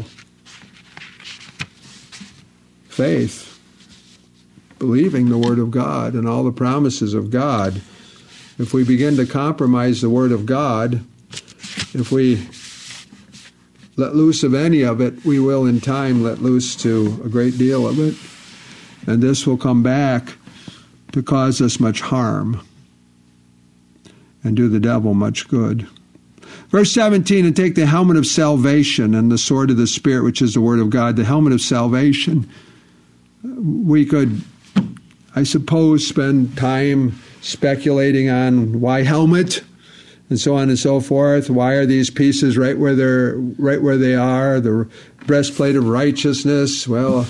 Faith, believing the Word of God and all the promises of God. If we begin to compromise the Word of God, if we let loose of any of it, we will in time let loose to a great deal of it. And this will come back to cause us much harm and do the devil much good. Verse 17, and take the helmet of salvation and the sword of the Spirit, which is the Word of God, the helmet of salvation. We could, I suppose, spend time speculating on why helmet and so on and so forth. Why are these pieces right where they are? The breastplate of righteousness. Well,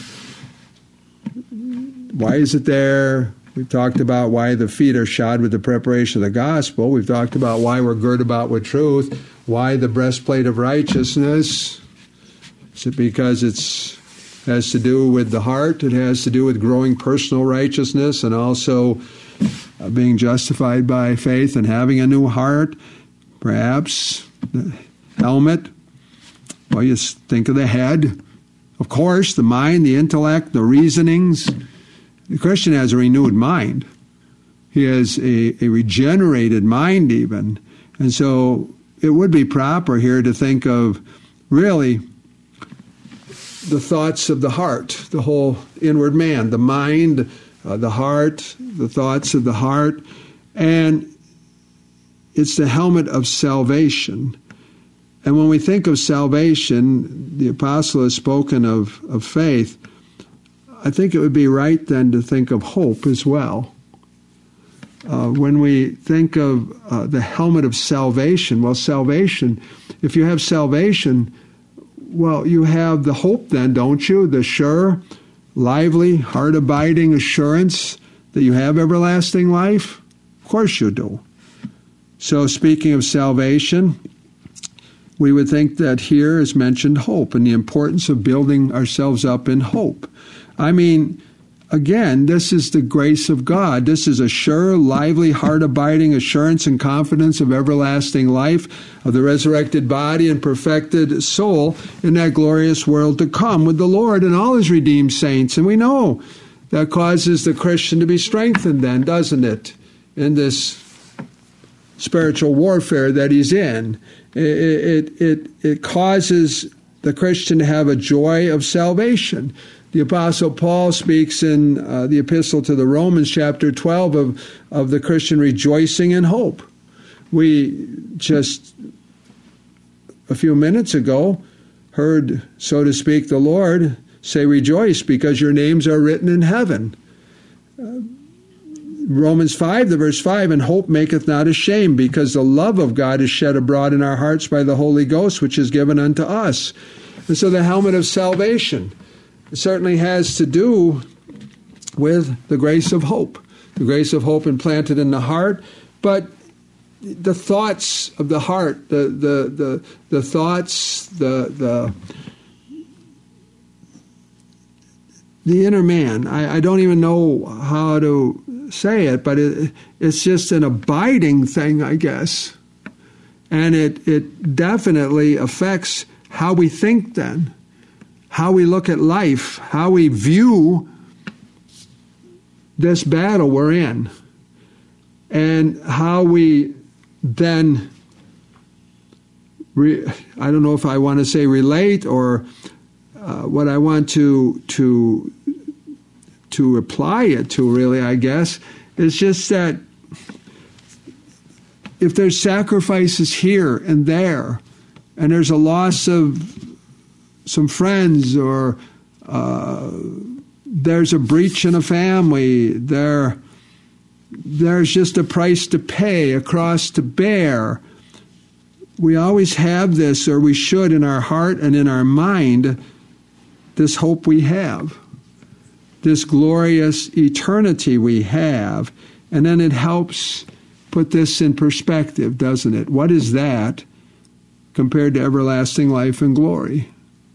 why is it there? We've talked about why the feet are shod with the preparation of the gospel. We've talked about why we're girt about with truth. Why the breastplate of righteousness? Is it because it has to do with the heart? It has to do with growing personal righteousness and also being justified by faith and having a new heart. Perhaps the helmet. Well, you think of the head. Of course, the mind, the intellect, the reasonings. The Christian has a renewed mind. He has a regenerated mind even. And so it would be proper here to think of really the thoughts of the heart, the whole inward man, the mind, the heart, the thoughts of the heart. And it's the helmet of salvation. And when we think of salvation, the apostle has spoken of faith. I think it would be right then to think of hope as well. When we think of the helmet of salvation, well, salvation, if you have salvation, well, you have the hope then, don't you? The sure, lively, heart-abiding assurance that you have everlasting life? Of course you do. So speaking of salvation, we would think that here is mentioned hope and the importance of building ourselves up in hope. I mean, again, this is the grace of God. This is a sure, lively, heart-abiding assurance and confidence of everlasting life, of the resurrected body and perfected soul in that glorious world to come with the Lord and all His redeemed saints. And we know that causes the Christian to be strengthened then, doesn't it, in this spiritual warfare that he's in. It causes the Christian to have a joy of salvation. The Apostle Paul speaks in the Epistle to the Romans, chapter 12, of the Christian rejoicing in hope. We just a few minutes ago heard, so to speak, the Lord say, rejoice because your names are written in heaven. Romans 5, the verse 5, and hope maketh not ashamed, because the love of God is shed abroad in our hearts by the Holy Ghost, which is given unto us. And so the helmet of salvation certainly has to do with the grace of hope implanted in the heart, but the thoughts of the heart, the thoughts, the inner man. I don't even know how to say it, but it's just an abiding thing, I guess. And it definitely affects how we think then, how we look at life, how we view this battle we're in, and how we then, I don't know if I want to say relate or what I want to apply it to, really, I guess, is just that if there's sacrifices here and there, and there's a loss of some friends, or there's a breach in a family, there's just a price to pay, a cross to bear. We always have this, or we should, in our heart and in our mind, this hope we have, this glorious eternity we have. And then it helps put this in perspective, doesn't it? What is that compared to everlasting life and glory?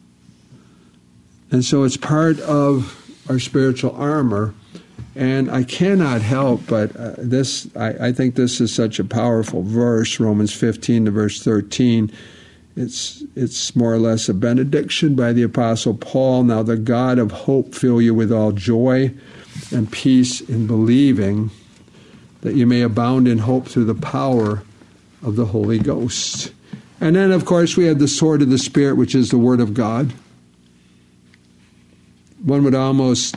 And so it's part of our spiritual armor. And I cannot help but I think this is such a powerful verse, Romans 15 to verse 13. It's more or less a benediction by the Apostle Paul. Now the God of hope fill you with all joy and peace in believing, that you may abound in hope through the power of the Holy Ghost. And then, of course, we have the sword of the Spirit, which is the Word of God. One would almost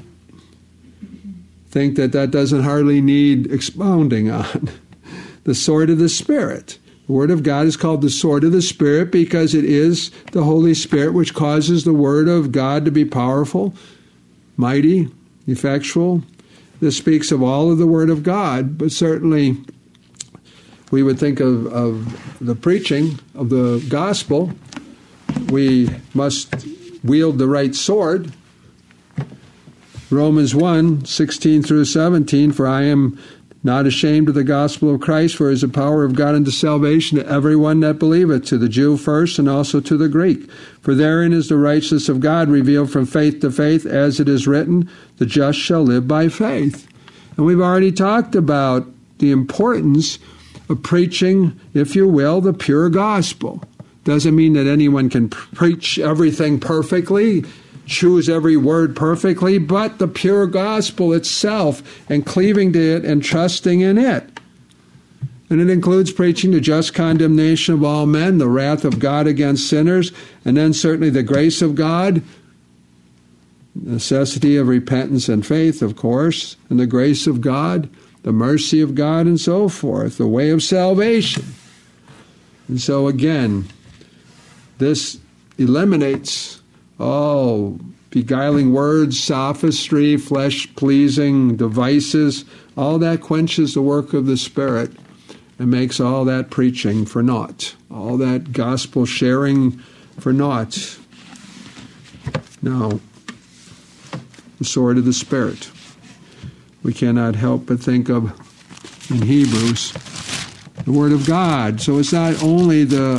think that doesn't hardly need expounding on. The sword of the Spirit. The Word of God is called the sword of the Spirit because it is the Holy Spirit which causes the Word of God to be powerful, mighty, effectual. This speaks of all of the Word of God, but certainly we would think of the preaching of the gospel. We must wield the right sword. Romans 1, 16 through 17, for I am not ashamed of the gospel of Christ, for it is the power of God unto salvation to everyone that believeth, to the Jew first and also to the Greek. For therein is the righteousness of God revealed from faith to faith, as it is written, the just shall live by faith. And we've already talked about the importance of preaching, if you will, the pure gospel. Doesn't mean that anyone can preach everything perfectly, choose every word perfectly, but the pure gospel itself, and cleaving to it and trusting in it. And it includes preaching the just condemnation of all men, the wrath of God against sinners, and then certainly the grace of God, necessity of repentance and faith, of course, and the grace of God, the mercy of God, and so forth, the way of salvation. And so again, this eliminates all beguiling words, sophistry, flesh-pleasing devices. All that quenches the work of the Spirit and makes all that preaching for naught, all that gospel sharing for naught. Now, the sword of the Spirit. We cannot help but think of, in Hebrews, the Word of God. So it's not only the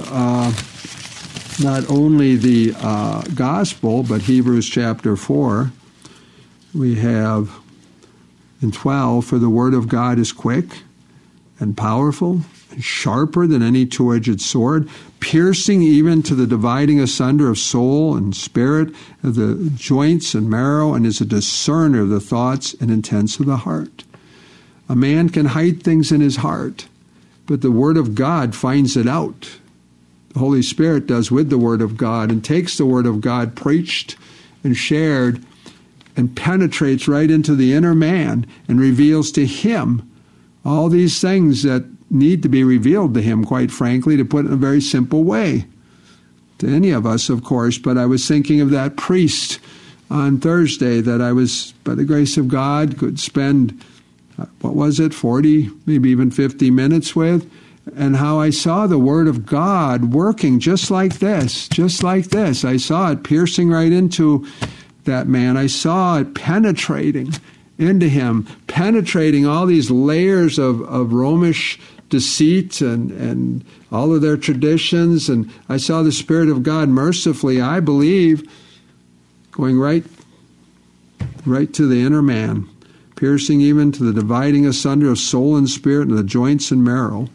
gospel, but Hebrews chapter 4, we have in 12, for the Word of God is quick and powerful and sharper than any two-edged sword, piercing even to the dividing asunder of soul and spirit, of the joints and marrow, and is a discerner of the thoughts and intents of the heart. A man can hide things in his heart, but the Word of God finds it out. The Holy Spirit does with the Word of God, and takes the Word of God preached and shared and penetrates right into the inner man and reveals to him all these things that need to be revealed to him, quite frankly, to put it in a very simple way. To any of us, of course, but I was thinking of that priest on Thursday that I was, by the grace of God, could spend, 40, maybe even 50 minutes with, and how I saw the Word of God working just like this. I saw it piercing right into that man. I saw it penetrating into him, penetrating all these layers of Romish deceit and all of their traditions. And I saw the Spirit of God mercifully, I believe, going right to the inner man, piercing even to the dividing asunder of soul and spirit and the joints and marrow.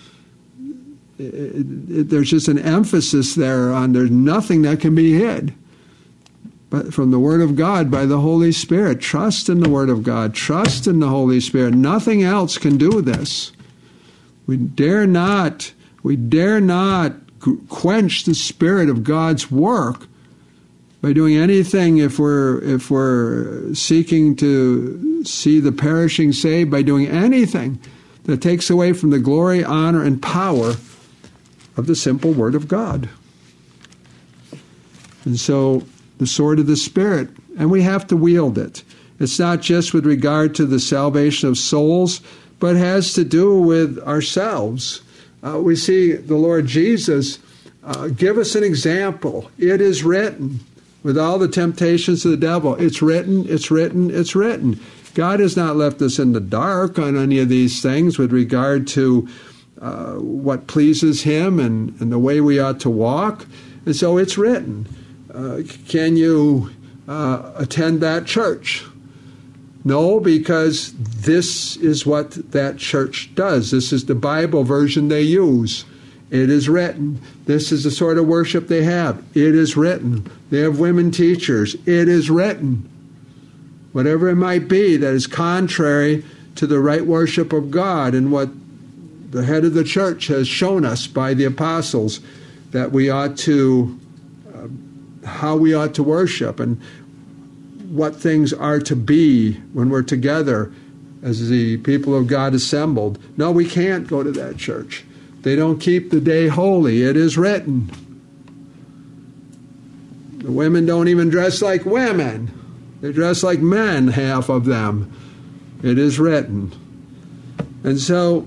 There's just an emphasis there on there's nothing that can be hid. But from the Word of God, by the Holy Spirit, trust in the Word of God, trust in the Holy Spirit. Nothing else can do this. We dare not quench the Spirit of God's work by doing anything if we're seeking to see the perishing saved, by doing anything that takes away from the glory, honor, and power of the simple Word of God. And so the sword of the Spirit, and we have to wield it. It's not just with regard to the salvation of souls, but has to do with ourselves. We see the Lord Jesus give us an example. It is written, with all the temptations of the devil. It's written, it's written, it's written. God has not left us in the dark on any of these things with regard to what pleases Him and the way we ought to walk. And so it's written. Can you attend that church? No, because this is what that church does. This is the Bible version they use. It is written. This is the sort of worship they have. It is written. They have women teachers. It is written. Whatever it might be that is contrary to the right worship of God and what the head of the church has shown us by the apostles that we ought to, how we ought to worship and what things are to be when we're together as the people of God assembled. No, we can't go to that church. They don't keep the day holy. It is written. The women don't even dress like women. They dress like men, half of them. It is written. And so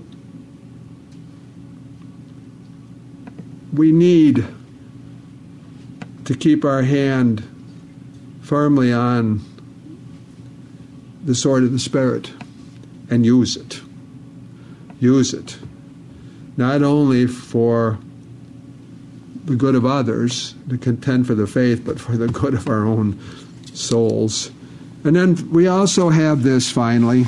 we need to keep our hand firmly on the sword of the Spirit and use it. Use it. Not only for the good of others, to contend for the faith, but for the good of our own souls. And then we also have this, finally.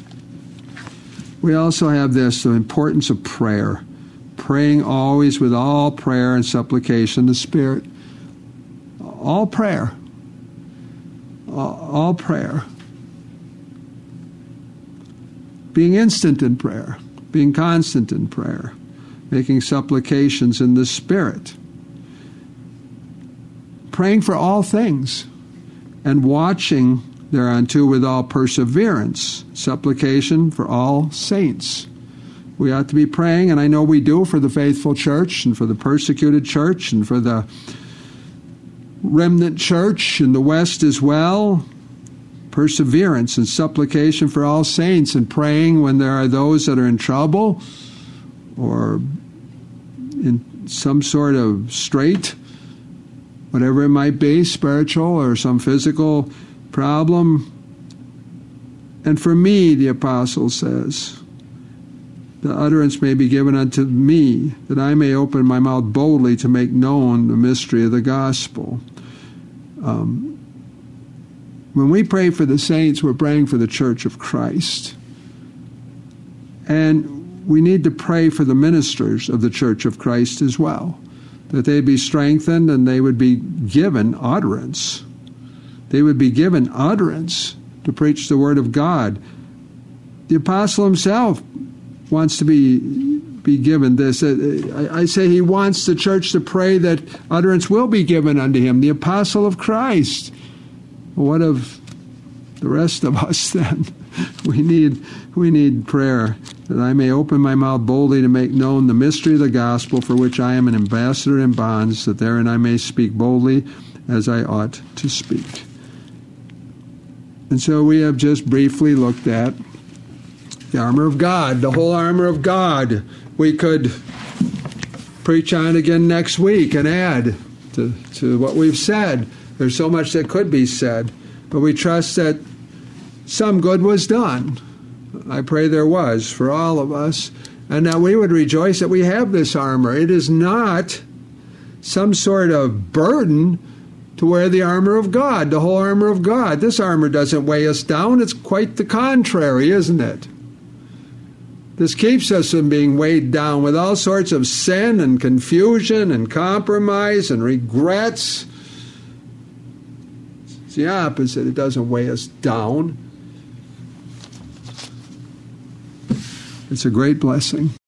We also have this, the importance of prayer. Praying always with all prayer and supplication in the Spirit. All prayer. All prayer. Being instant in prayer. Being constant in prayer. Making supplications in the Spirit. Praying for all things. And watching thereunto with all perseverance. Supplication for all saints. We ought to be praying, and I know we do, for the faithful church and for the persecuted church and for the remnant church in the West as well. Perseverance and supplication for all saints, and praying when there are those that are in trouble or in some sort of strait, whatever it might be, spiritual or some physical problem. And for me, the apostle says, the utterance may be given unto me, that I may open my mouth boldly to make known the mystery of the gospel. When we pray for the saints, we're praying for the church of Christ. And we need to pray for the ministers of the church of Christ as well, that they'd be strengthened and they would be given utterance. They would be given utterance to preach the word of God. The apostle himself wants to be given this. I say he wants the church to pray that utterance will be given unto him, the apostle of Christ. What of the rest of us then? We need prayer, that I may open my mouth boldly to make known the mystery of the gospel, for which I am an ambassador in bonds, that therein I may speak boldly as I ought to speak. And so we have just briefly looked at the armor of God, the whole armor of God. We could preach on again next week and add to what we've said. There's so much that could be said, but we trust that some good was done. I pray there was for all of us, and that we would rejoice that we have this armor. It is not some sort of burden to wear the armor of God, the whole armor of God. This armor doesn't weigh us down. It's quite the contrary, isn't it? This keeps us from being weighed down with all sorts of sin and confusion and compromise and regrets. It's the opposite. It doesn't weigh us down. It's a great blessing.